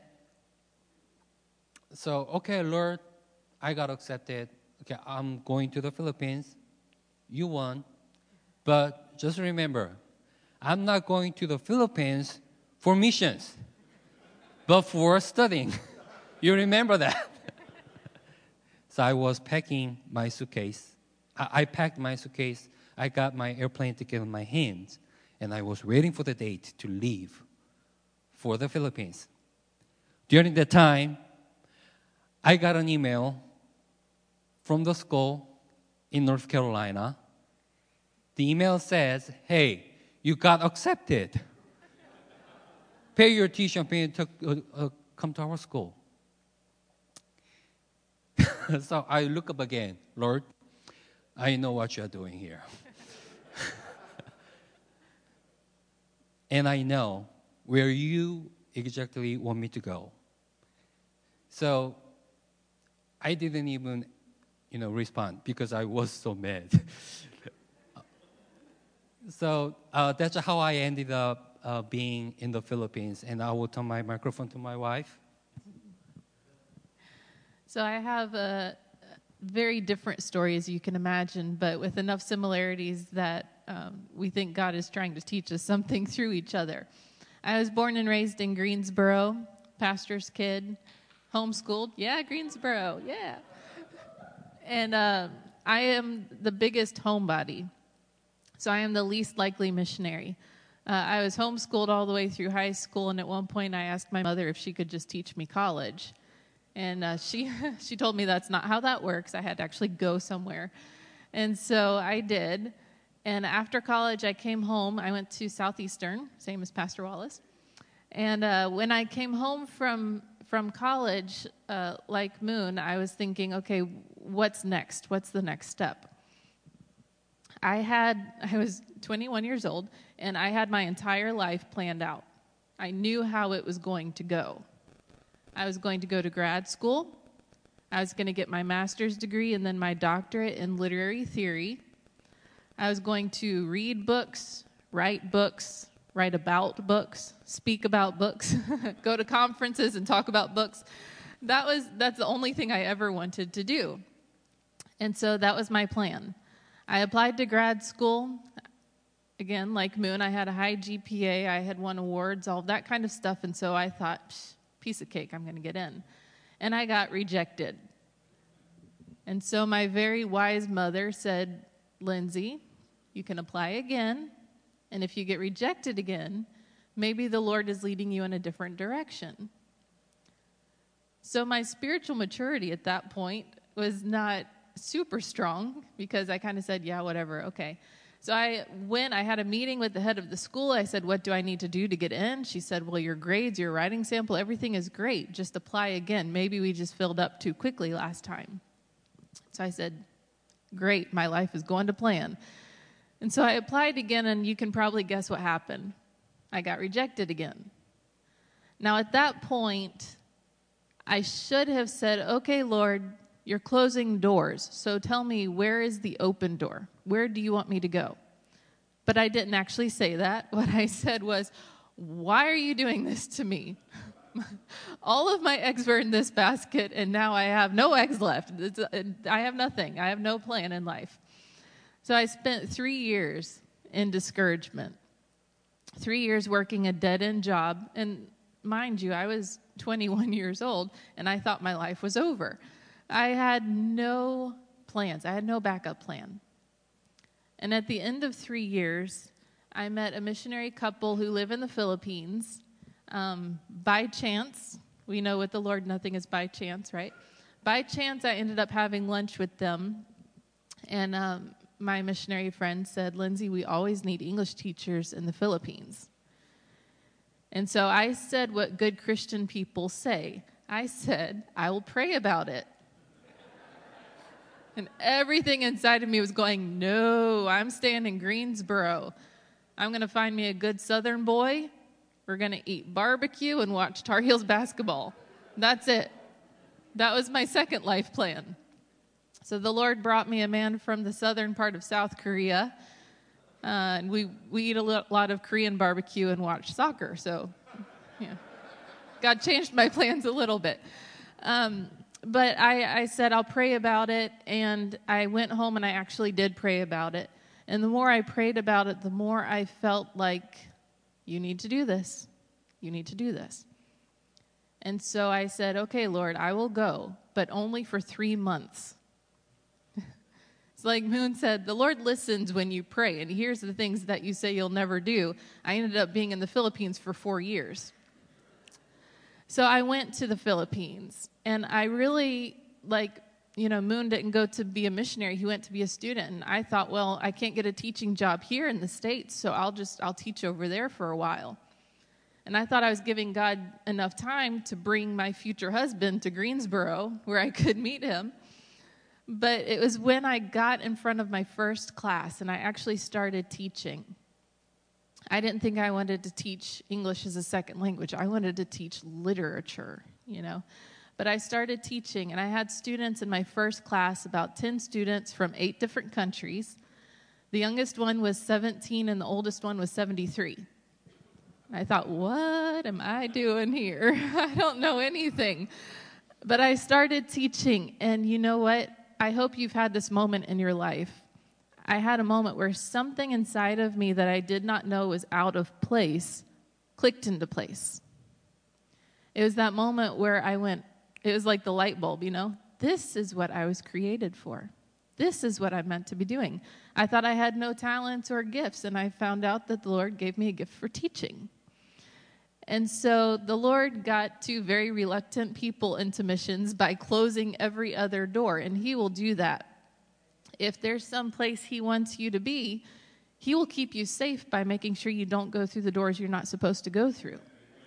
[SPEAKER 6] so, okay, Lord, I got accepted. Okay, I'm going to the Philippines. You won. But just remember, I'm not going to the Philippines for missions, but for studying. You remember that? So I was packing my suitcase. I, I packed my suitcase. I got my airplane ticket in my hands, and I was waiting for the date to leave for the Philippines. During that time, I got an email from the school in North Carolina. The email says, hey, you got accepted. Pay your tuition, pay to uh, uh, come to our school. So I look up again. Lord, I know what you're doing here. And I know where you exactly want me to go. So I didn't even, you know, respond because I was so mad. So uh, that's how I ended up uh, being in the Philippines. And I will turn my microphone to my wife.
[SPEAKER 5] So I have a very different story, as you can imagine, but with enough similarities that um, we think God is trying to teach us something through each other. I was born and raised in Greensboro, pastor's kid, homeschooled. Yeah, Greensboro, yeah. And uh, I am the biggest homebody, so I am the least likely missionary. Uh, I was homeschooled all the way through high school, and at one point I asked my mother if she could just teach me college. And uh, she she told me that's not how that works. I had to actually go somewhere. And so I did. And after college, I came home. I went to Southeastern, same as Pastor Wallace. And uh, when I came home from from college, uh, like Moon, I was thinking, okay, what's next? What's the next step? I had, I was twenty-one years old, and I had my entire life planned out. I knew how it was going to go. I was going to go to grad school. I was going to get my master's degree and then my doctorate in literary theory. I was going to read books, write books, write about books, speak about books, go to conferences and talk about books. That was, that's the only thing I ever wanted to do. And so that was my plan. I applied to grad school. Again, like Moon, I had a high G P A. I had won awards, all that kind of stuff. And so I thought, psh, piece of cake, I'm going to get in. And I got rejected. And so my very wise mother said, Lindsay, you can apply again. And if you get rejected again, maybe the Lord is leading you in a different direction. So my spiritual maturity at that point was not super strong because I kind of said, yeah, whatever, okay. So I went, I had a meeting with the head of the school. I said, what do I need to do to get in? She said, well, your grades, your writing sample, everything is great. Just apply again. Maybe we just filled up too quickly last time. So I said, great, my life is going to plan. And so I applied again, and you can probably guess what happened. I got rejected again. Now at that point, I should have said, okay, Lord, you're closing doors, so tell me, where is the open door? Where do you want me to go? But I didn't actually say that. What I said was, why are you doing this to me? All of my eggs were in this basket, and now I have no eggs left. It's, I have nothing. I have no plan in life. So I spent three years in discouragement, three years working a dead-end job. And mind you, I was twenty-one years old, and I thought my life was over. I had no plans. I had no backup plan. And at the end of three years, I met a missionary couple who live in the Philippines. Um, by chance, we know with the Lord nothing is by chance, right? By chance, I ended up having lunch with them. And um, my missionary friend said, Lindsay, we always need English teachers in the Philippines. And so I said what good Christian people say. I said, I will pray about it. And everything inside of me was going, no, I'm staying in Greensboro. I'm going to find me a good Southern boy. We're going to eat barbecue and watch Tar Heels basketball. That's it. That was my second life plan. So the Lord brought me a man from the southern part of South Korea. Uh, and we, we eat a lot of Korean barbecue and watch soccer. So, yeah, God changed my plans a little bit. Um, but I, I said, I'll pray about it. And I went home and I actually did pray about it. And the more I prayed about it, the more I felt like, you need to do this. You need to do this. And so I said, okay, Lord, I will go, but only for three months. It's like Moon said, the Lord listens when you pray, and he hears the things that you say you'll never do. I ended up being in the Philippines for four years. So I went to the Philippines, and I really, like, you know, Moon didn't go to be a missionary. He went to be a student, and I thought, well, I can't get a teaching job here in the States, so I'll just, I'll teach over there for a while. And I thought I was giving God enough time to bring my future husband to Greensboro, where I could meet him. But it was when I got in front of my first class and I actually started teaching. I didn't think I wanted to teach English as a second language. I wanted to teach literature, you know. But I started teaching, and I had students in my first class, about ten students from eight different countries. The youngest one was seventeen, and the oldest one was seventy-three. I thought, what am I doing here? I don't know anything. But I started teaching, and you know what? I hope you've had this moment in your life. I had a moment where something inside of me that I did not know was out of place clicked into place. It was that moment where I went, it was like the light bulb, you know? This is what I was created for. This is what I'm meant to be doing. I thought I had no talents or gifts, and I found out that the Lord gave me a gift for teaching. And so the Lord got two very reluctant people into missions by closing every other door, and he will do that. If there's some place he wants you to be, he will keep you safe by making sure you don't go through the doors you're not supposed to go through.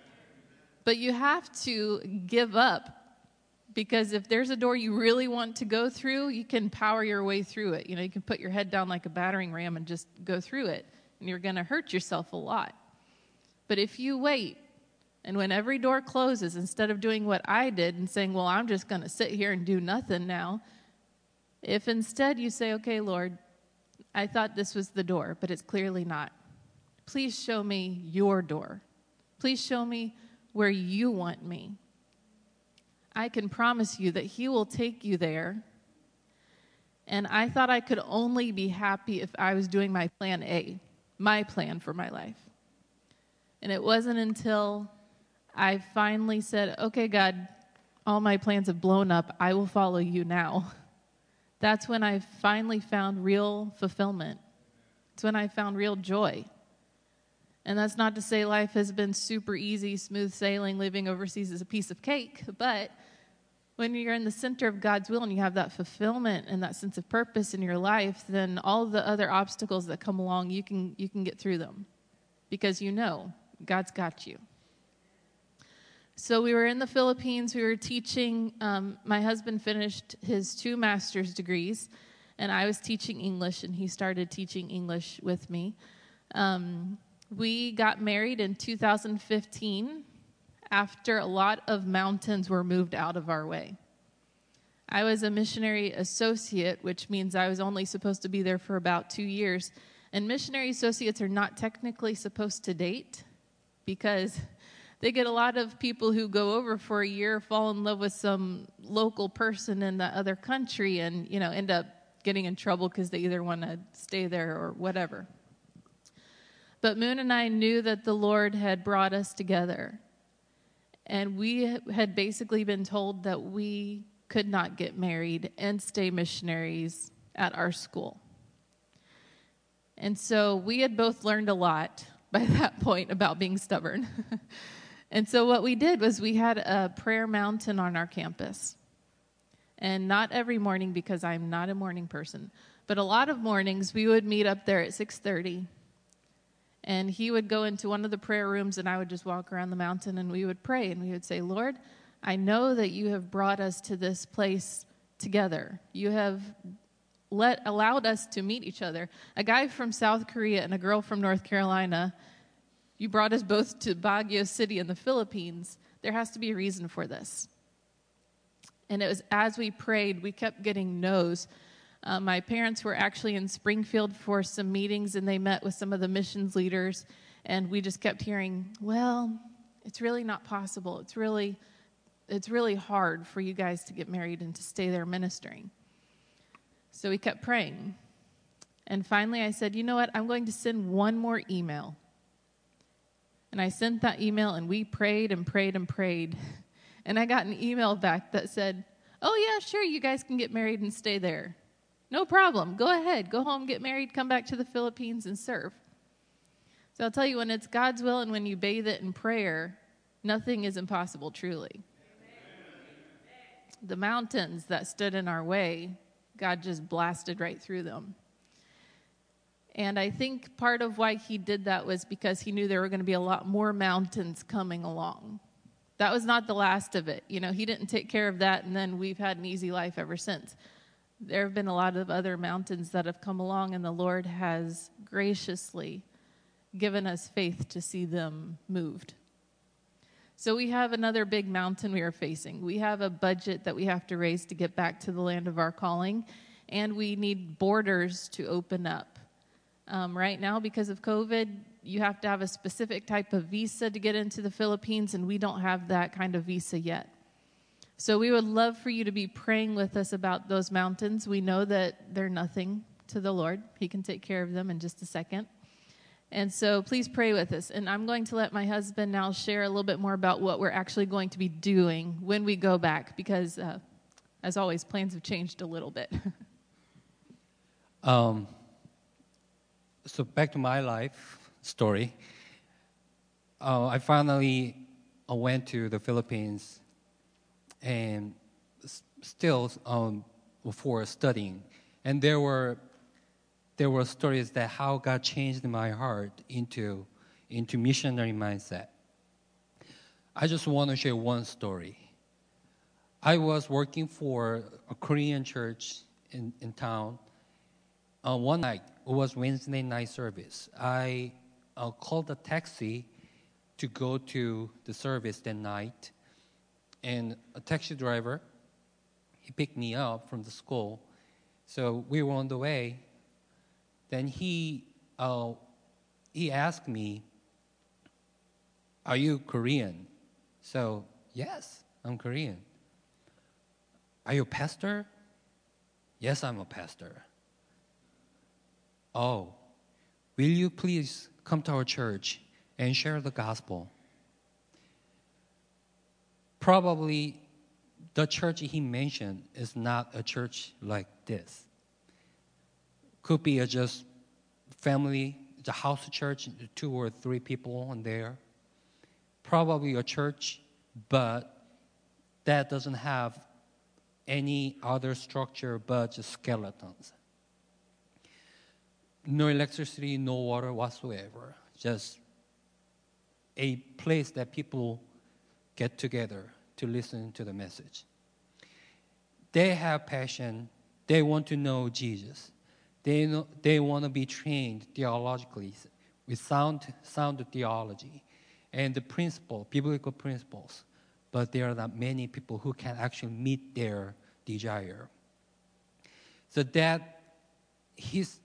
[SPEAKER 5] But you have to give up, because if there's a door you really want to go through, you can power your way through it. You know, you can put your head down like a battering ram and just go through it, and you're going to hurt yourself a lot. But if you wait, and when every door closes, instead of doing what I did and saying, well, I'm just going to sit here and do nothing now, if instead you say, okay, Lord, I thought this was the door, but it's clearly not. Please show me your door. Please show me where you want me. I can promise you that he will take you there. And I thought I could only be happy if I was doing my plan A, my plan for my life. And it wasn't until I finally said, okay, God, all my plans have blown up. I will follow you now. That's when I finally found real fulfillment. It's when I found real joy. And that's not to say life has been super easy, smooth sailing, living overseas is a piece of cake. But when you're in the center of God's will and you have that fulfillment and that sense of purpose in your life, then all the other obstacles that come along, you can you can get through them, because you know God's got you. So we were in the Philippines. We were teaching. Um, my husband finished his two master's degrees, and I was teaching English, and he started teaching English with me. Um, we got married in two thousand fifteen after a lot of mountains were moved out of our way. I was a missionary associate, which means I was only supposed to be there for about two years. And missionary associates are not technically supposed to date, because they get a lot of people who go over for a year, fall in love with some local person in the other country, and, you know, end up getting in trouble because they either want to stay there or whatever. But Moon and I knew that the Lord had brought us together. And we had basically been told that we could not get married and stay missionaries at our school. And so we had both learned a lot by that point about being stubborn. And so what we did was we had a prayer mountain on our campus. And not every morning, because I'm not a morning person, but a lot of mornings we would meet up there at six thirty. And he would go into one of the prayer rooms, and I would just walk around the mountain, and we would pray. And we would say, Lord, I know that you have brought us to this place together. You have let allowed us to meet each other. A guy from South Korea and a girl from North Carolina, you brought us both to Baguio City in the Philippines. There has to be a reason for this. And it was as we prayed, we kept getting no's. Uh, my parents were actually in Springfield for some meetings, and they met with some of the missions leaders, and we just kept hearing, well, it's really not possible. It's really, it's really hard for you guys to get married and to stay there ministering. So we kept praying. And finally I said, you know what? I'm going to send one more email. And I sent that email, and we prayed and prayed and prayed. And I got an email back that said, oh, yeah, sure, you guys can get married and stay there. No problem. Go ahead. Go home, get married, come back to the Philippines and serve. So I'll tell you, when it's God's will and when you bathe it in prayer, nothing is impossible, truly. Amen. The mountains that stood in our way, God just blasted right through them. And I think part of why he did that was because he knew there were going to be a lot more mountains coming along. That was not the last of it. You know, he didn't take care of that, and then we've had an easy life ever since. There have been a lot of other mountains that have come along, and the Lord has graciously given us faith to see them moved. So we have another big mountain we are facing. We have a budget that we have to raise to get back to the land of our calling, and we need borders to open up. Um, right now, because of COVID, you have to have a specific type of visa to get into the Philippines, and we don't have that kind of visa yet. So we would love for you to be praying with us about those mountains. We know that they're nothing to the Lord. He can take care of them in just a second. And so please pray with us. And I'm going to let my husband now share a little bit more about what we're actually going to be doing when we go back, because, uh, as always, plans have changed a little bit.
[SPEAKER 6] um, so back to my life story. Uh, I finally uh, went to the Philippines and s- still um, for studying. And there were there were stories that how God changed my heart into, into missionary mindset. I just want to share one story. I was working for a Korean church in, in town. Uh, one night, it was Wednesday night service. I uh, called a taxi to go to the service that night. And a taxi driver, he picked me up from the school. So we were on the way. Then he uh, he asked me, are you Korean? So, yes, I'm Korean. Are you a pastor? Yes, I'm a pastor. Oh, will you please come to our church and share the gospel? Probably the church he mentioned is not a church like this. Could be a just family, the house church, two or three people in there. Probably a church, but that doesn't have any other structure but just skeletons. No electricity, no water whatsoever. Just a place that people get together to listen to the message. They have passion. They want to know Jesus. They know, they want to be trained theologically with sound sound theology and the principle, biblical principles. But there are not many people who can actually meet their desire. So that his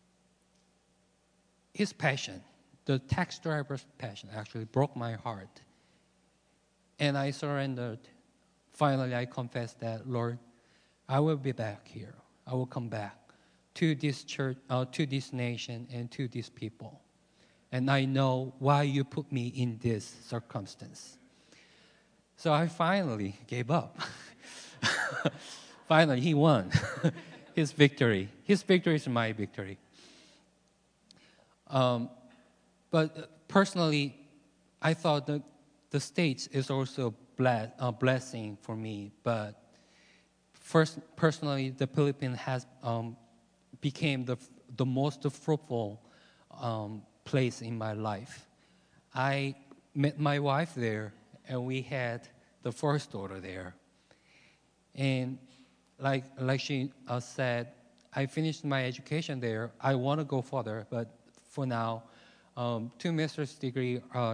[SPEAKER 6] his passion, the taxi driver's passion, actually broke my heart. And I surrendered. Finally, I confessed that, Lord, I will be back here. I will come back to this church, uh, to this nation, and to these people. And I know why you put me in this circumstance. So I finally gave up. Finally, he won his victory. His victory is my victory. Um, but personally, I thought that the States is also bless, a blessing for me. But first, personally, the Philippines has um, became the the most fruitful um, place in my life. I met my wife there, and we had the first daughter there. And like like she uh, said, I finished my education there. I want to go further, but for now, um, two master's degree are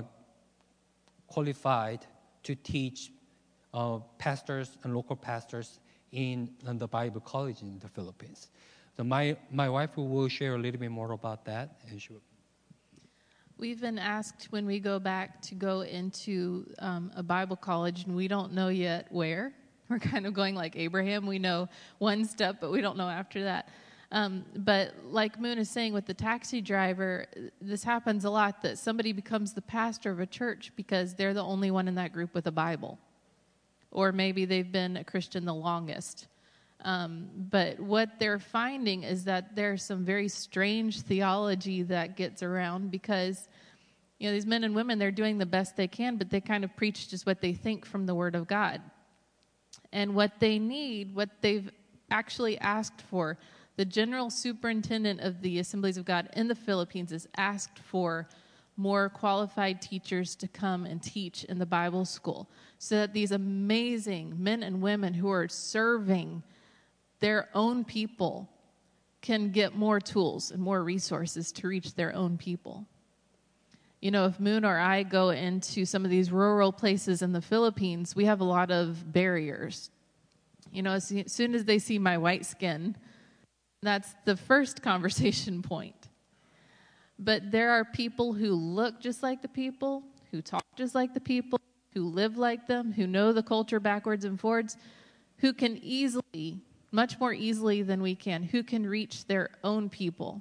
[SPEAKER 6] qualified to teach uh, pastors and local pastors in, in the Bible college in the Philippines. So my my wife will share a little bit more about that. And she will.
[SPEAKER 5] We've been asked when we go back to go into um, a Bible college, and we don't know yet where. We're kind of going like Abraham. We know one step, but we don't know after that. Um, but like Moon is saying with the taxi driver, this happens a lot, that somebody becomes the pastor of a church because they're the only one in that group with a Bible. Or maybe they've been a Christian the longest. Um, but what they're finding is that there's some very strange theology that gets around because, you know, these men and women, they're doing the best they can, but they kind of preach just what they think from the Word of God. And what they need, what they've actually asked for, the general superintendent of the Assemblies of God in the Philippines has asked for more qualified teachers to come and teach in the Bible school so that these amazing men and women who are serving their own people can get more tools and more resources to reach their own people. You know, if Moon or I go into some of these rural places in the Philippines, we have a lot of barriers. You know, as soon as they see my white skin, that's the first conversation point. But there are people who look just like the people, who talk just like the people, who live like them, who know the culture backwards and forwards, who can easily, much more easily than we can, who can reach their own people.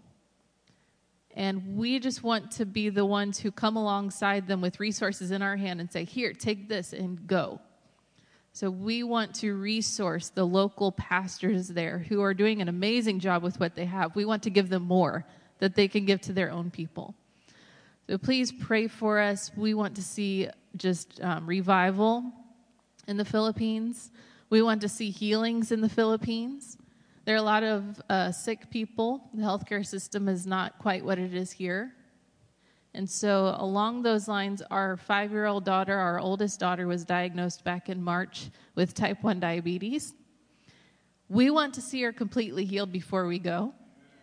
[SPEAKER 5] And we just want to be the ones who come alongside them with resources in our hand and say, here, take this and go. So we want to resource the local pastors there who are doing an amazing job with what they have. We want to give them more that they can give to their own people. So please pray for us. We want to see just um, revival in the Philippines. We want to see healings in the Philippines. There are a lot of uh, sick people. The healthcare system is not quite what it is here. And so along those lines, our five-year-old daughter, our oldest daughter, was diagnosed back in March with type one diabetes. We want to see her completely healed before we go.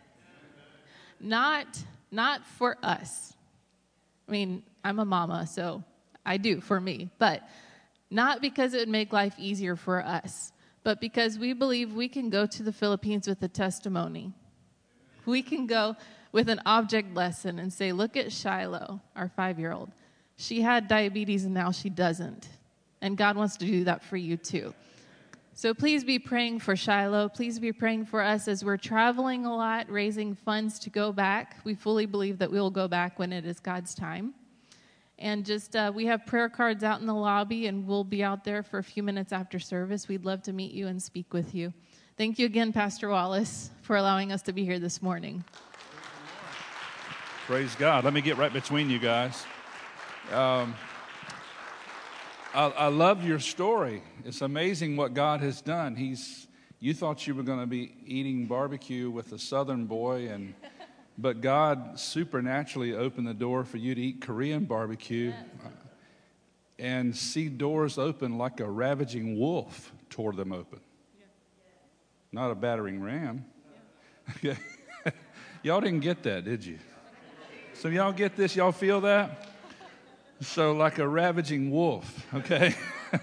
[SPEAKER 5] Not, not for us. I mean, I'm a mama, so I do for me. But not because it would make life easier for us, but because we believe we can go to the Philippines with a testimony. We can go with an object lesson and say, look at Shiloh, our five-year-old. She had diabetes and now she doesn't. And God wants to do that for you too. So please be praying for Shiloh. Please be praying for us as we're traveling a lot, raising funds to go back. We fully believe that we will go back when it is God's time. And just, uh, we have prayer cards out in the lobby, and we'll be out there for a few minutes after service. We'd love to meet you and speak with you. Thank you again, Pastor Wallace, for allowing us to be here this morning.
[SPEAKER 3] Praise God. Let me get right between you guys. Um, I, I love your story. It's amazing what God has done. He's. You thought you were going to be eating barbecue with a Southern boy, and but God supernaturally opened the door for you to eat Korean barbecue, yes. uh, and see doors open like a ravaging wolf tore them open. Yeah. Not a battering ram. Yeah. Okay. Y'all didn't get that, did you? So y'all get this? Y'all feel that? So like a ravaging wolf, okay?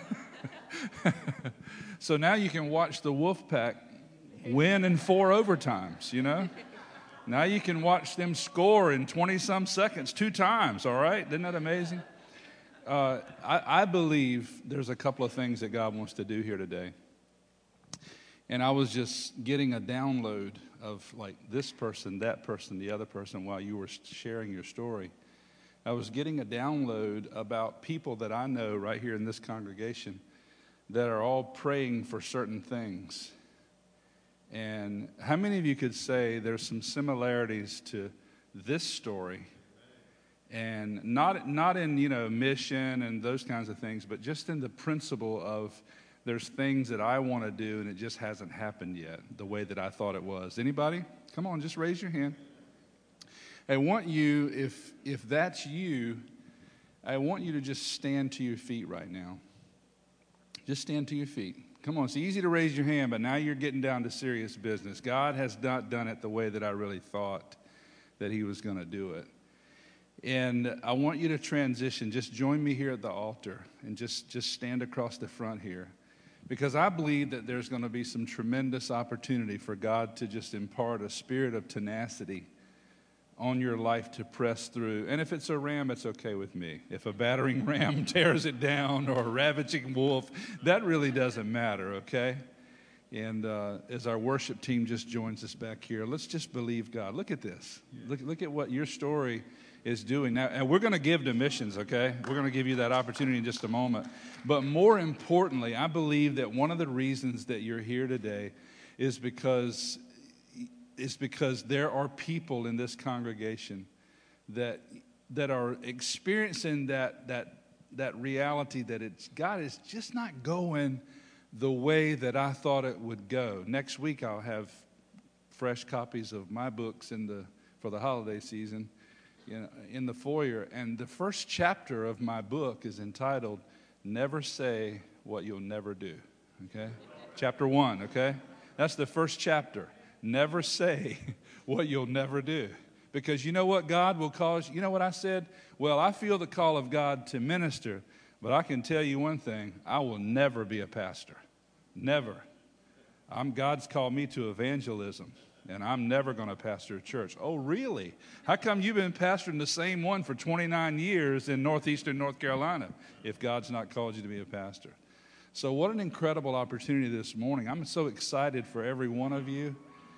[SPEAKER 3] So now you can watch the wolf pack win in four overtimes, you know? Now you can watch them score in twenty-some seconds two times, all right? Isn't that amazing? Uh, I, I believe there's a couple of things that God wants to do here today. And I was just getting a download of like this person, that person, the other person while you were sharing your story. I was getting a download about people that I know right here in this congregation that are all praying for certain things. And how many of you could say there's some similarities to this story? And not not in, you know, mission and those kinds of things, but just in the principle of there's things that I want to do and it just hasn't happened yet the way that I thought it was. Anybody? Come on, just raise your hand. I want you, if if that's you, I want you to just stand to your feet right now. Just stand to your feet. Come on, it's easy to raise your hand, but now you're getting down to serious business. God has not done it the way that I really thought that he was going to do it. And I want you to transition. Just join me here at the altar and just, just stand across the front here. Because I believe that there's going to be some tremendous opportunity for God to just impart a spirit of tenacity on your life to press through. And if it's a ram, it's okay with me. If a battering ram tears it down or a ravaging wolf, that really doesn't matter, okay? And uh, as our worship team just joins us back here, let's just believe God. Look at this. Look, look at what your story is doing now. And we're going to give to missions, okay? We're going to give you that opportunity in just a moment. But more importantly, I believe that one of the reasons that you're here today is because is because there are people in this congregation that that are experiencing that that that reality that it's God is just not going the way that I thought it would go. Next week I'll have fresh copies of my books in the for the holiday season, you know, in the foyer, and the first chapter of my book is entitled "Never Say What You'll Never Do." Okay, chapter one. Okay, that's the first chapter. Never say what you'll never do. Because you know what God will cause? You know what I said? Well, I feel the call of God to minister, but I can tell you one thing. I will never be a pastor. Never. I'm God's called me to evangelism, and I'm never going to pastor a church. Oh, really? How come you've been pastoring the same one for twenty-nine years in northeastern North Carolina if God's not called you to be a pastor? So what an incredible opportunity this morning. I'm so excited for every one of you.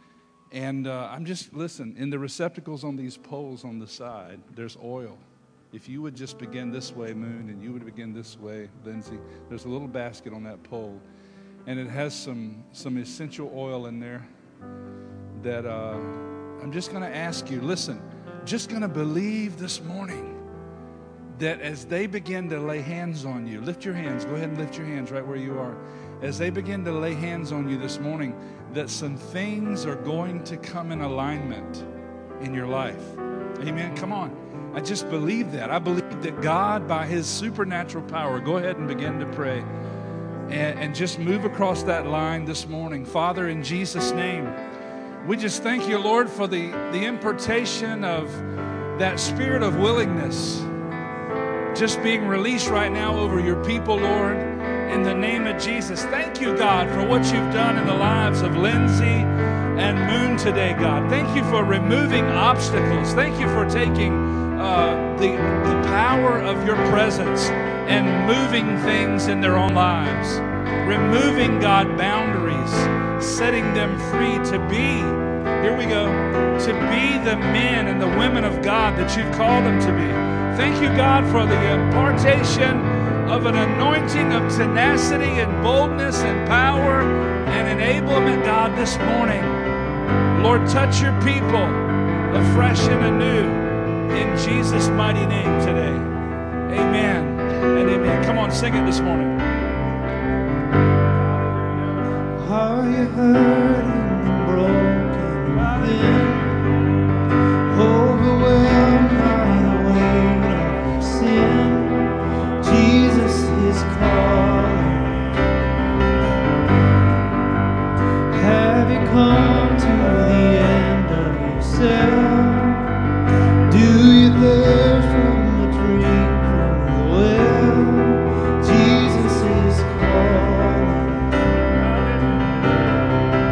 [SPEAKER 3] And uh, I'm just, listen, in the receptacles on these poles on the side, there's oil. If you would just begin this way, Moon, and you would begin this way, Lindsay, there's a little basket on that pole. And it has some, some essential oil in there that uh, I'm just going to ask you, listen, just going to believe this morning that as they begin to lay hands on you, lift your hands, go ahead and lift your hands right where you are. As they begin to lay hands on you this morning, that some things are going to come in alignment in your life. Amen. Come on. I just believe that. I believe that God, by his supernatural power, go ahead and begin to pray and, and just move across that line this morning. Father, in Jesus' name, we just thank you, Lord, for the, the impartation of that spirit of willingness just being released right now over your people, Lord. In the name of Jesus, thank you, God, for what you've done in the lives of Lindsay and Moon today, God. Thank you for removing obstacles. Thank you for taking uh, the, the power of your presence and moving things in their own lives. Removing, God, boundaries, setting them free to be, here we go, to be the men and the women of God that you've called them to be. Thank you, God, for the impartation of an anointing of tenacity and boldness and power and enablement, God, this morning. Lord, touch your people afresh and anew in Jesus' mighty name today. Amen and amen. Come on, sing it this morning.
[SPEAKER 2] Are you hurting and broken within, overwhelmed by the weight of your sin? Jesus is calling. Have you come to the end of yourself? Do you thirst from the drink from the well? Jesus is calling.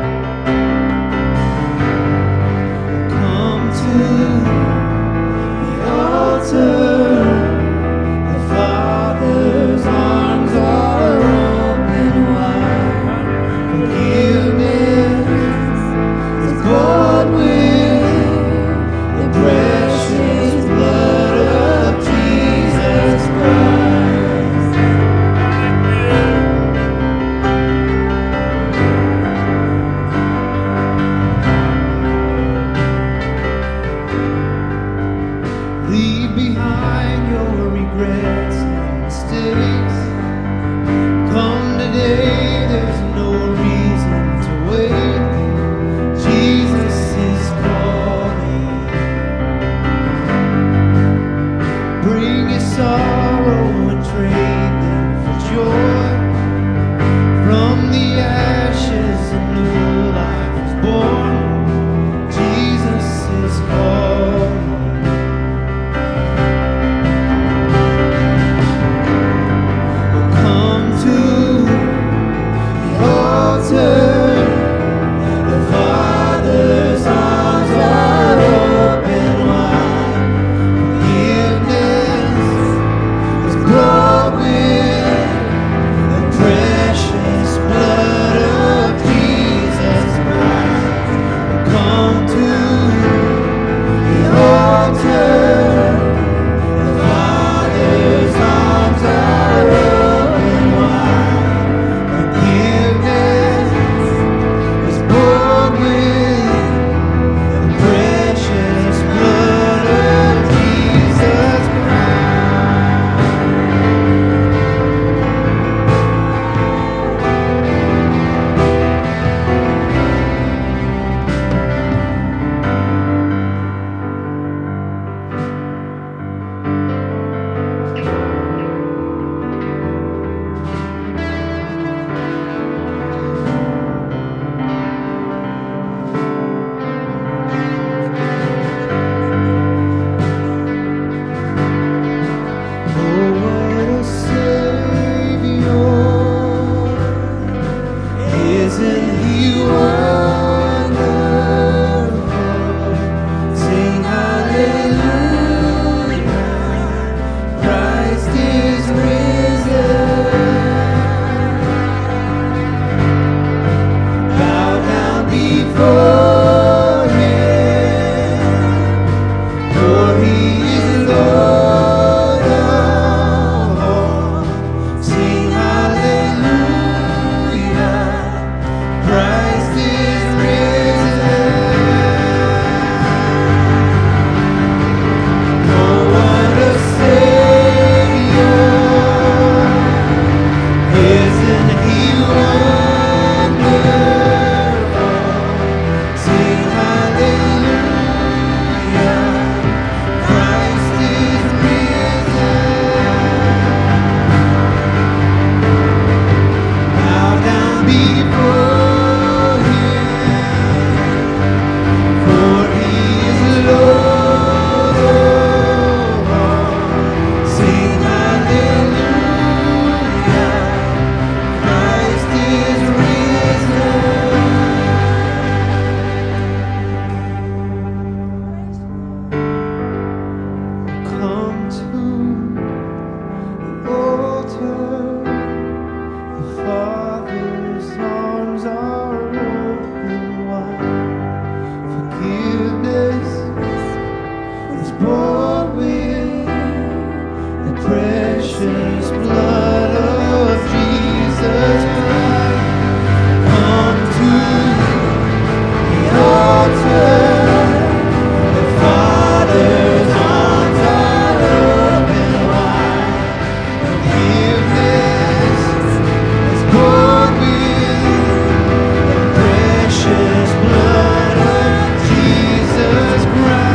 [SPEAKER 2] precious blood of Jesus Christ. Come to the altar. The Father's arms are open wide. Forgiveness is poured within the precious blood of Jesus Christ.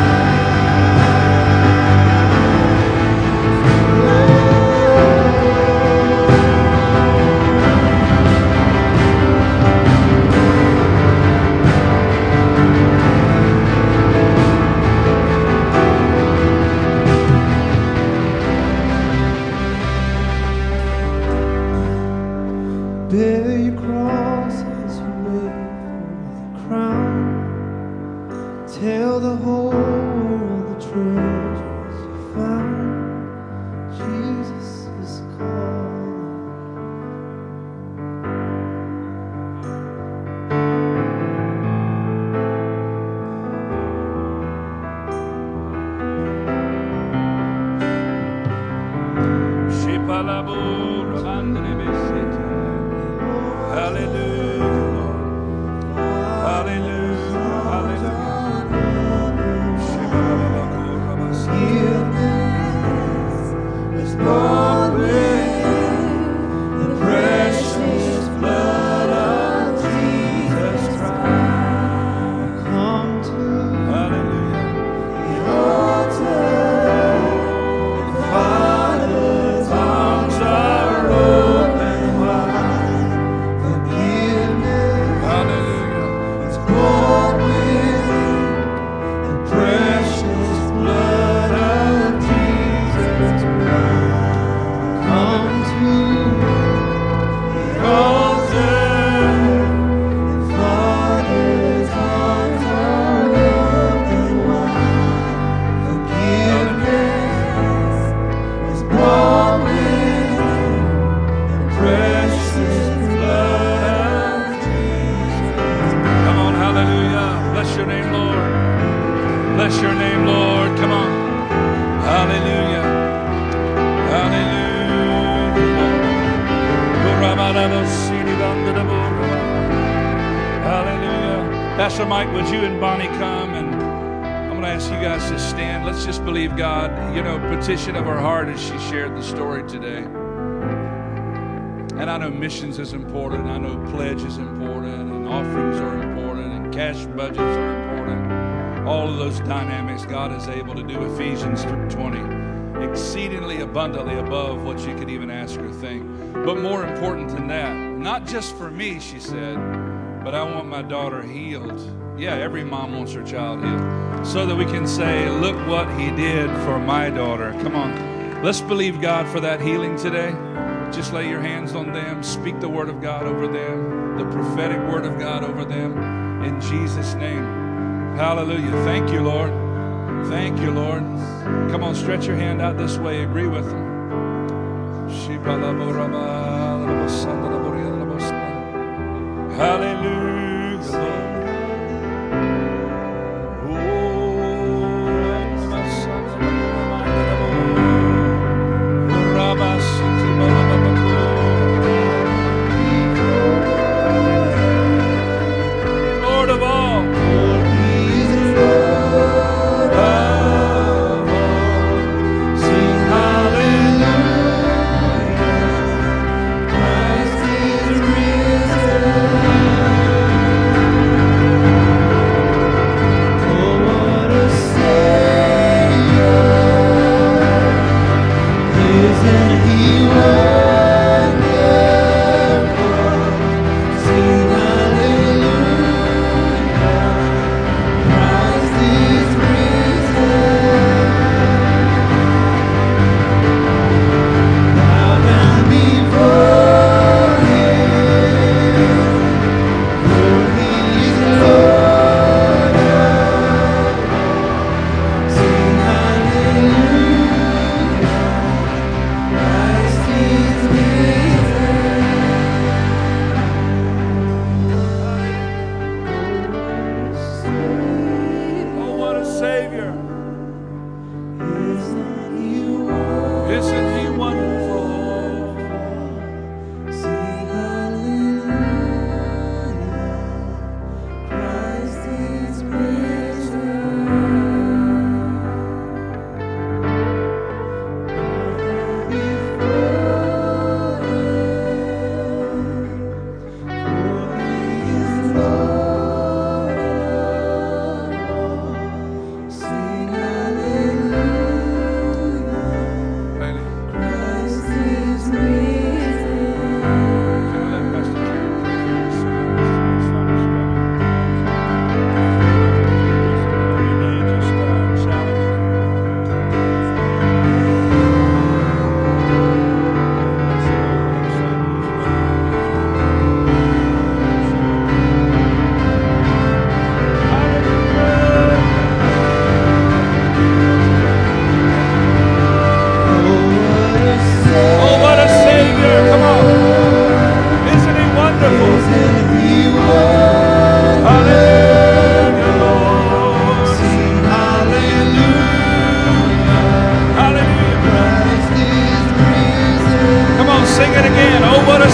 [SPEAKER 2] Bear your cross as you wait for the crown. Tell the whole world the treasures you found. Jesus is calling.
[SPEAKER 3] Hallelujah, Lord. Hallelujah, hallelujah.
[SPEAKER 2] Forgiveness is bought with the precious blood of Jesus Christ. Come to
[SPEAKER 3] Hallelujah.
[SPEAKER 2] the altar. The Father's arms are open wide. Forgiveness
[SPEAKER 3] Hallelujah.
[SPEAKER 2] is bought with the precious blood of Jesus Christ. Come to the altar. The Father's arms are open wide. Forgiveness is bought with the precious blood of Jesus.
[SPEAKER 3] Come on, hallelujah. Bless your name, Lord. Bless your name, Lord. Come on. Hallelujah. Hallelujah. Pastor Mike, would you and Bonnie come? And I'm going to ask you guys to stand. Let's just believe God. You know, petition of her heart as she shared the story today. And I know missions is important. I know pledge is important. And offerings are important. And cash budgets are important. All of those dynamics God is able to do. Ephesians three twenty. Exceedingly abundantly above what you could even ask or think. But more important than that, not just for me, she said, but I want my daughter healed. Yeah, every mom wants her child healed. So that we can say, look what he did for my daughter. Come on. Let's believe God for that healing today. Just lay your hands on them. Speak the word of God over them. The prophetic word of God over them. In Jesus' name. Hallelujah. Thank you, Lord. Thank you, Lord. Come on, stretch your hand out this way. Agree with them. Hallelujah, Lord of all.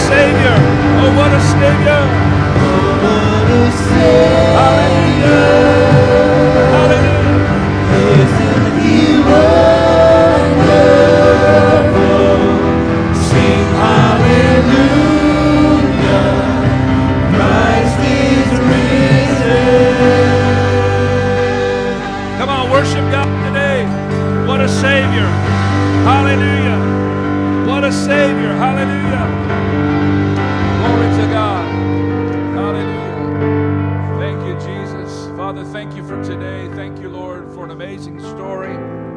[SPEAKER 3] Savior. Oh, what a Savior.
[SPEAKER 2] What a Savior.
[SPEAKER 3] Hallelujah. Hallelujah.
[SPEAKER 2] Isn't He wonderful? Sing hallelujah. Christ is risen.
[SPEAKER 3] Come on, worship God today. What a Savior. Hallelujah. What a Savior. Hallelujah. Glory to God. Hallelujah. Thank you, Jesus. Father, thank you for today. Thank you, Lord, for an amazing story.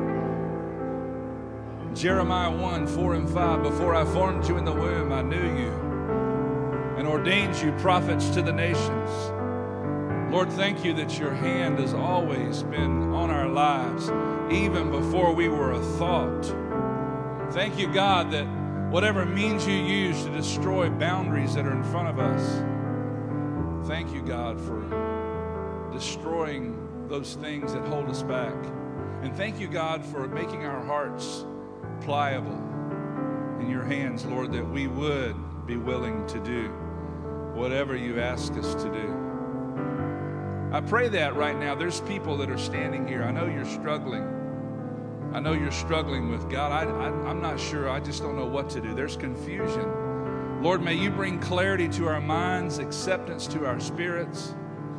[SPEAKER 3] Jeremiah one, four and five. Before I formed you in the womb, I knew you and ordained you prophets to the nations. Lord, thank you that your hand has always been on our lives, even before we were a thought. Thank you, God, that whatever means you use to destroy boundaries that are in front of us, thank you, God, for destroying those things that hold us back. And thank you, God, for making our hearts pliable in your hands, Lord, that we would be willing to do whatever you ask us to do. I pray that right now. There's people that are standing here. I know you're struggling. I know you're struggling with God. I, I, I'm not sure. I just don't know what to do. There's confusion. Lord, may you bring clarity to our minds, acceptance to our spirits,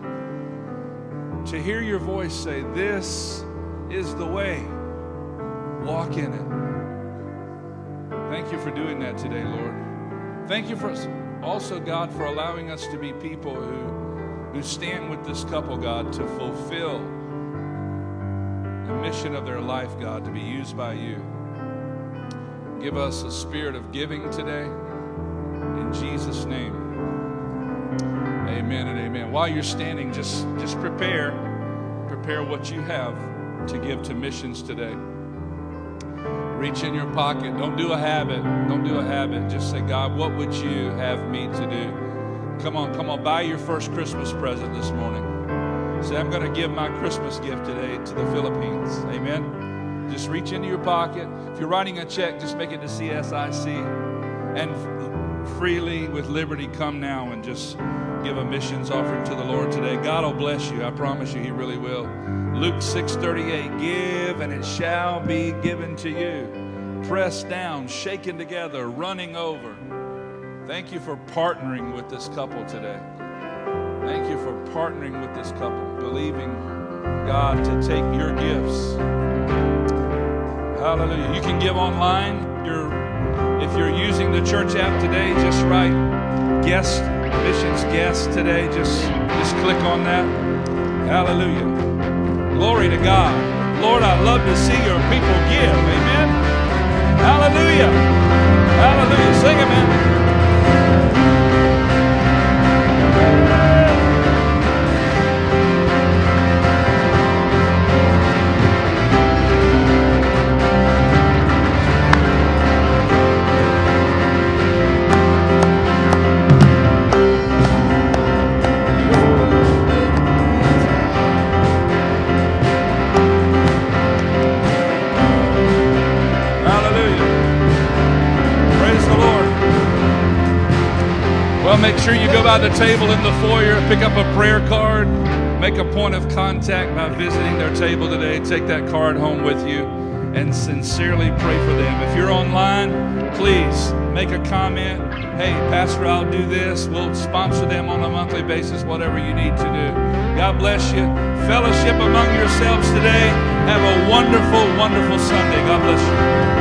[SPEAKER 3] to hear your voice say, this is the way. Walk in it. Thank you for doing that today, Lord. Thank you for also, God, for allowing us to be people who, who stand with this couple, God, to fulfill the mission of their life, God, to be used by you. Give us a spirit of giving today. In Jesus' name, amen and amen. While you're standing, just, just prepare. Prepare what you have to give to missions today. Reach in your pocket. Don't do a habit. Don't do a habit. Just say, God, what would you have me to do? Come on, come on. Buy your first Christmas present this morning. Say, I'm going to give my Christmas gift today to the Philippines. Amen. Just reach into your pocket. If you're writing a check, just make it to C S I C. And freely, with liberty, come now and just give a missions offering to the Lord today. God will bless you. I promise you, He really will. Luke six thirty-eight, give and it shall be given to you. Pressed down, shaken together, running over. Thank you for partnering with this couple today. Thank you for partnering with this couple, believing God to take your gifts. Hallelujah. You can give online. You're, if you're using the church app today, just write guest, missions guest today. Just, just click on that. Hallelujah. Glory to God. Lord, I love to see your people give. Amen. Hallelujah. Hallelujah. Sing, amen. Make sure you go by the table in the foyer, pick up a prayer card, make a point of contact by visiting their table today. Take that card home with you and sincerely pray for them. If you're online, please make a comment. Hey, Pastor, I'll do this. We'll sponsor them on a monthly basis, whatever you need to do. God bless you. Fellowship among yourselves today. Have a wonderful, wonderful Sunday. God bless you.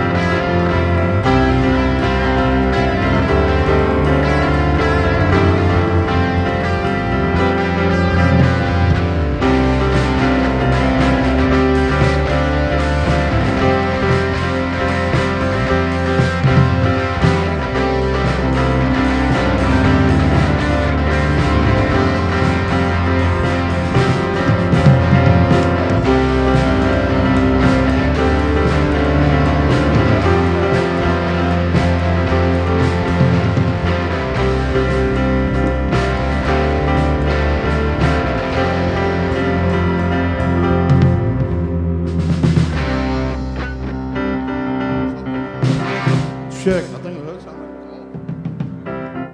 [SPEAKER 7] Check. I think it looks like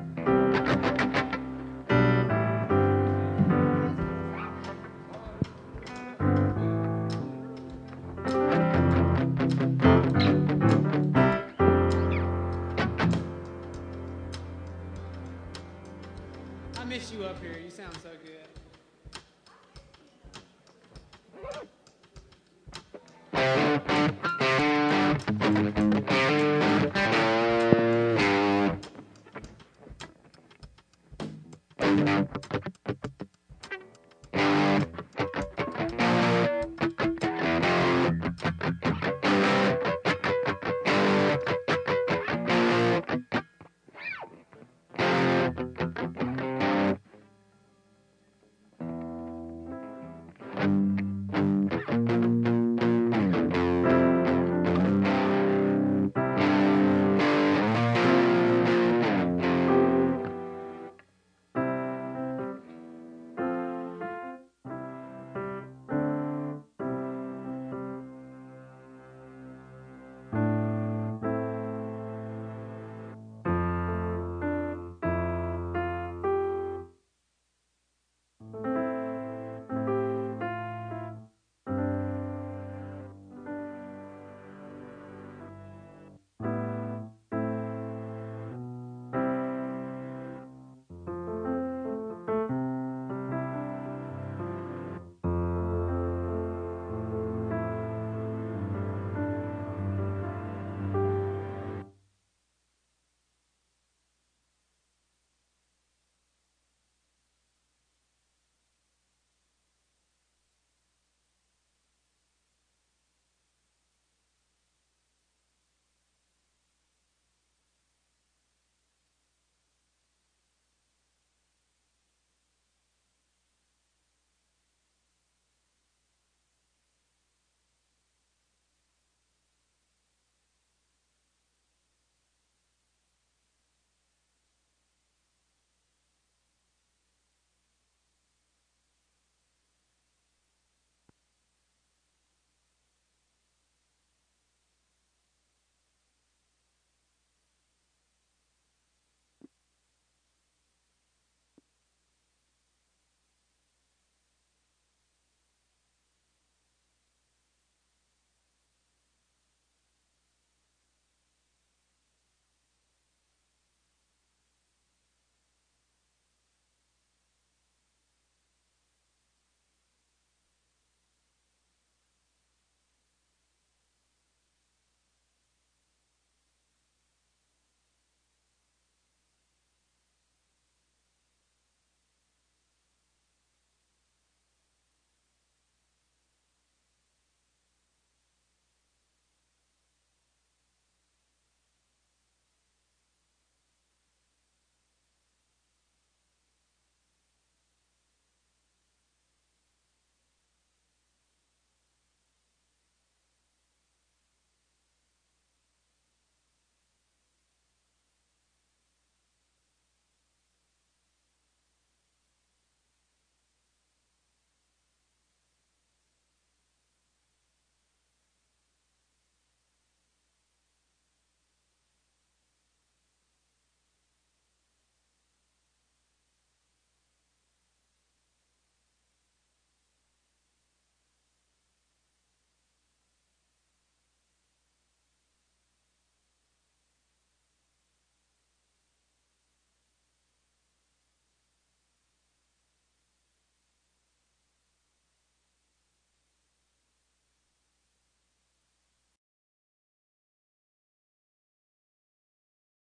[SPEAKER 2] miss you up here. You sound so good.